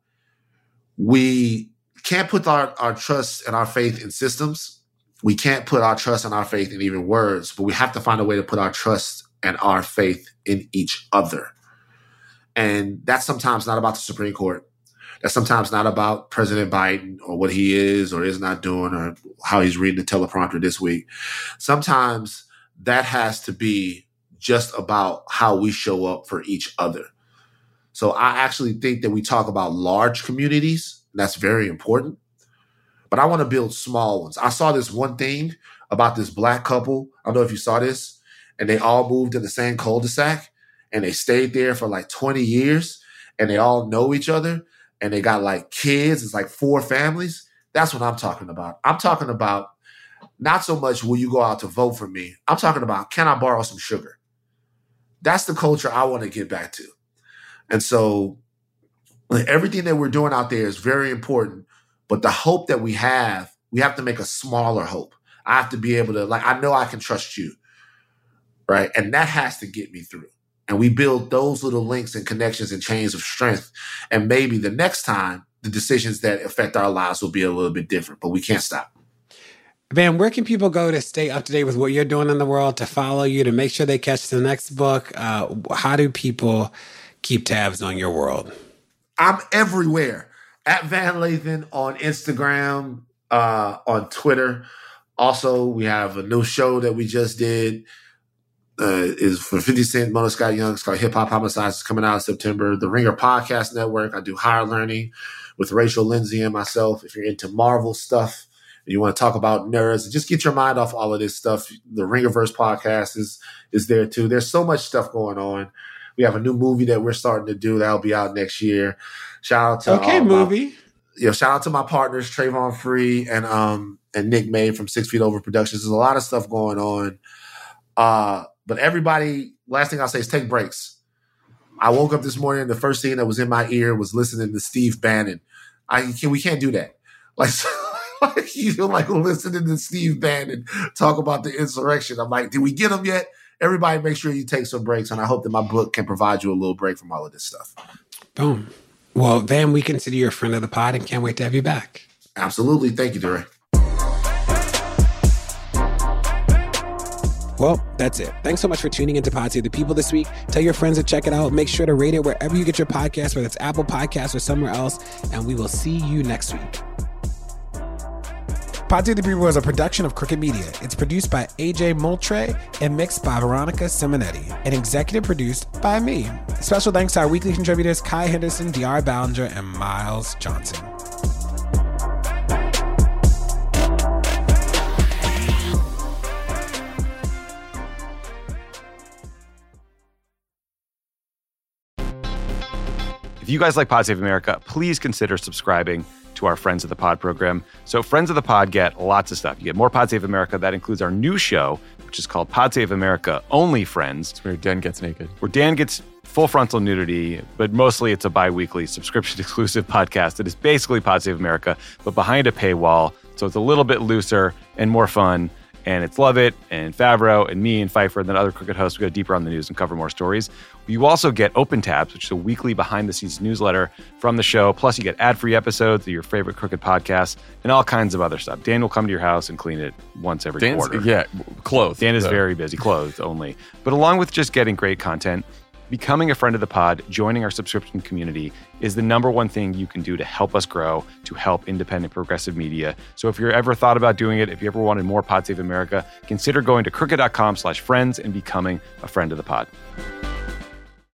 S5: we can't put our, our trust and our faith in systems. We can't put our trust and our faith in even words, but we have to find a way to put our trust and our faith in each other. And that's sometimes not about the Supreme Court. That's sometimes not about President Biden or what he is or is not doing or how he's reading the teleprompter this week. Sometimes that has to be just about how we show up for each other. So I actually think that we talk about large communities. That's very important. But I want to build small ones. I saw this one thing about this black couple. I don't know if you saw this. And they all moved in the same cul-de-sac. And they stayed there for like twenty years. And they all know each other. And they got like kids. It's like four families. That's what I'm talking about. I'm talking about not so much will you go out to vote for me. I'm talking about, can I borrow some sugar? That's the culture I want to get back to. And so like, everything that we're doing out there is very important. But the hope that we have, we have to make a smaller hope. I have to be able to, like, I know I can trust you. Right. And that has to get me through. And we build those little links and connections and chains of strength. And maybe the next time, the decisions that affect our lives will be a little bit different, but we can't stop.
S1: Van, where can people go to stay up to date with what you're doing in the world, to follow you, to make sure they catch the next book? Uh, how do people keep tabs on your world?
S5: I'm everywhere at Van Lathan on Instagram, uh, on Twitter. Also, we have a new show that we just did. Uh, is for fifty Cent, Mona Scott Young. It's called Hip Hop Homicides. It's coming out in September. The Ringer Podcast Network. I do Higher Learning with Rachel Lindsay and myself. If you're into Marvel stuff and you want to talk about nerds and just get your mind off all of this stuff, the Ringerverse Podcast is is there too. There's so much stuff going on. We have a new movie that we're starting to do that'll be out next year. Shout out to
S1: okay,
S5: uh,
S1: movie.
S5: My, you know, shout out to my partners Trayvon Free and um and Nick May from Six Feet Over Productions. There's a lot of stuff going on. Uh, but everybody, last thing I'll say is take breaks. I woke up this morning and the first thing that was in my ear was listening to Steve Bannon. I can, we can't do that. Like, like you know, like listening to Steve Bannon talk about the insurrection. I'm like, did we get him yet? Everybody make sure you take some breaks, and I hope that my book can provide you a little break from all of this stuff.
S1: Boom. Well, Van, we consider you a friend of the pod and can't wait to have you back.
S5: Absolutely. Thank you, DeRay.
S1: Well, that's it. Thanks so much for tuning into Pod Save the People this week. Tell your friends to check it out. Make sure to rate it wherever you get your podcast, whether it's Apple Podcasts or somewhere else. And we will see you next week. Pod Save the People is a production of Crooked Media. It's produced by A J Moultrie and mixed by Veronica Simonetti and executive produced by me. Special thanks to our weekly contributors Kai Henderson, D R Ballinger, and Miles Johnson.
S6: If you guys like Pod Save America, please consider subscribing to our Friends of the Pod program. So Friends of the Pod get lots of stuff. You get more Pod Save America. That includes our new show, which is called Pod Save America Only Friends.
S7: It's where Dan gets naked.
S6: Where Dan gets full frontal nudity, but mostly it's a bi-weekly subscription-exclusive podcast that is basically Pod Save America, but behind a paywall. So it's a little bit looser and more fun. And it's Lovett and Favreau and me and Pfeiffer and then other Crooked hosts. We go deeper on the news and cover more stories. You also get Open Tabs, which is a weekly behind-the-scenes newsletter from the show. Plus, you get ad-free episodes of your favorite Crooked podcasts and all kinds of other stuff. Dan will come to your house and clean it once every
S7: Dan's,
S6: quarter.
S7: Yeah, clothed.
S6: Dan is
S7: though.
S6: very busy, clothed only. But along with just getting great content, becoming a friend of the pod, joining our subscription community is the number one thing you can do to help us grow, to help independent progressive media. So if you're ever thought about doing it, if you ever wanted more Pod Save America, consider going to crooked.com slash friends and becoming a friend of the pod.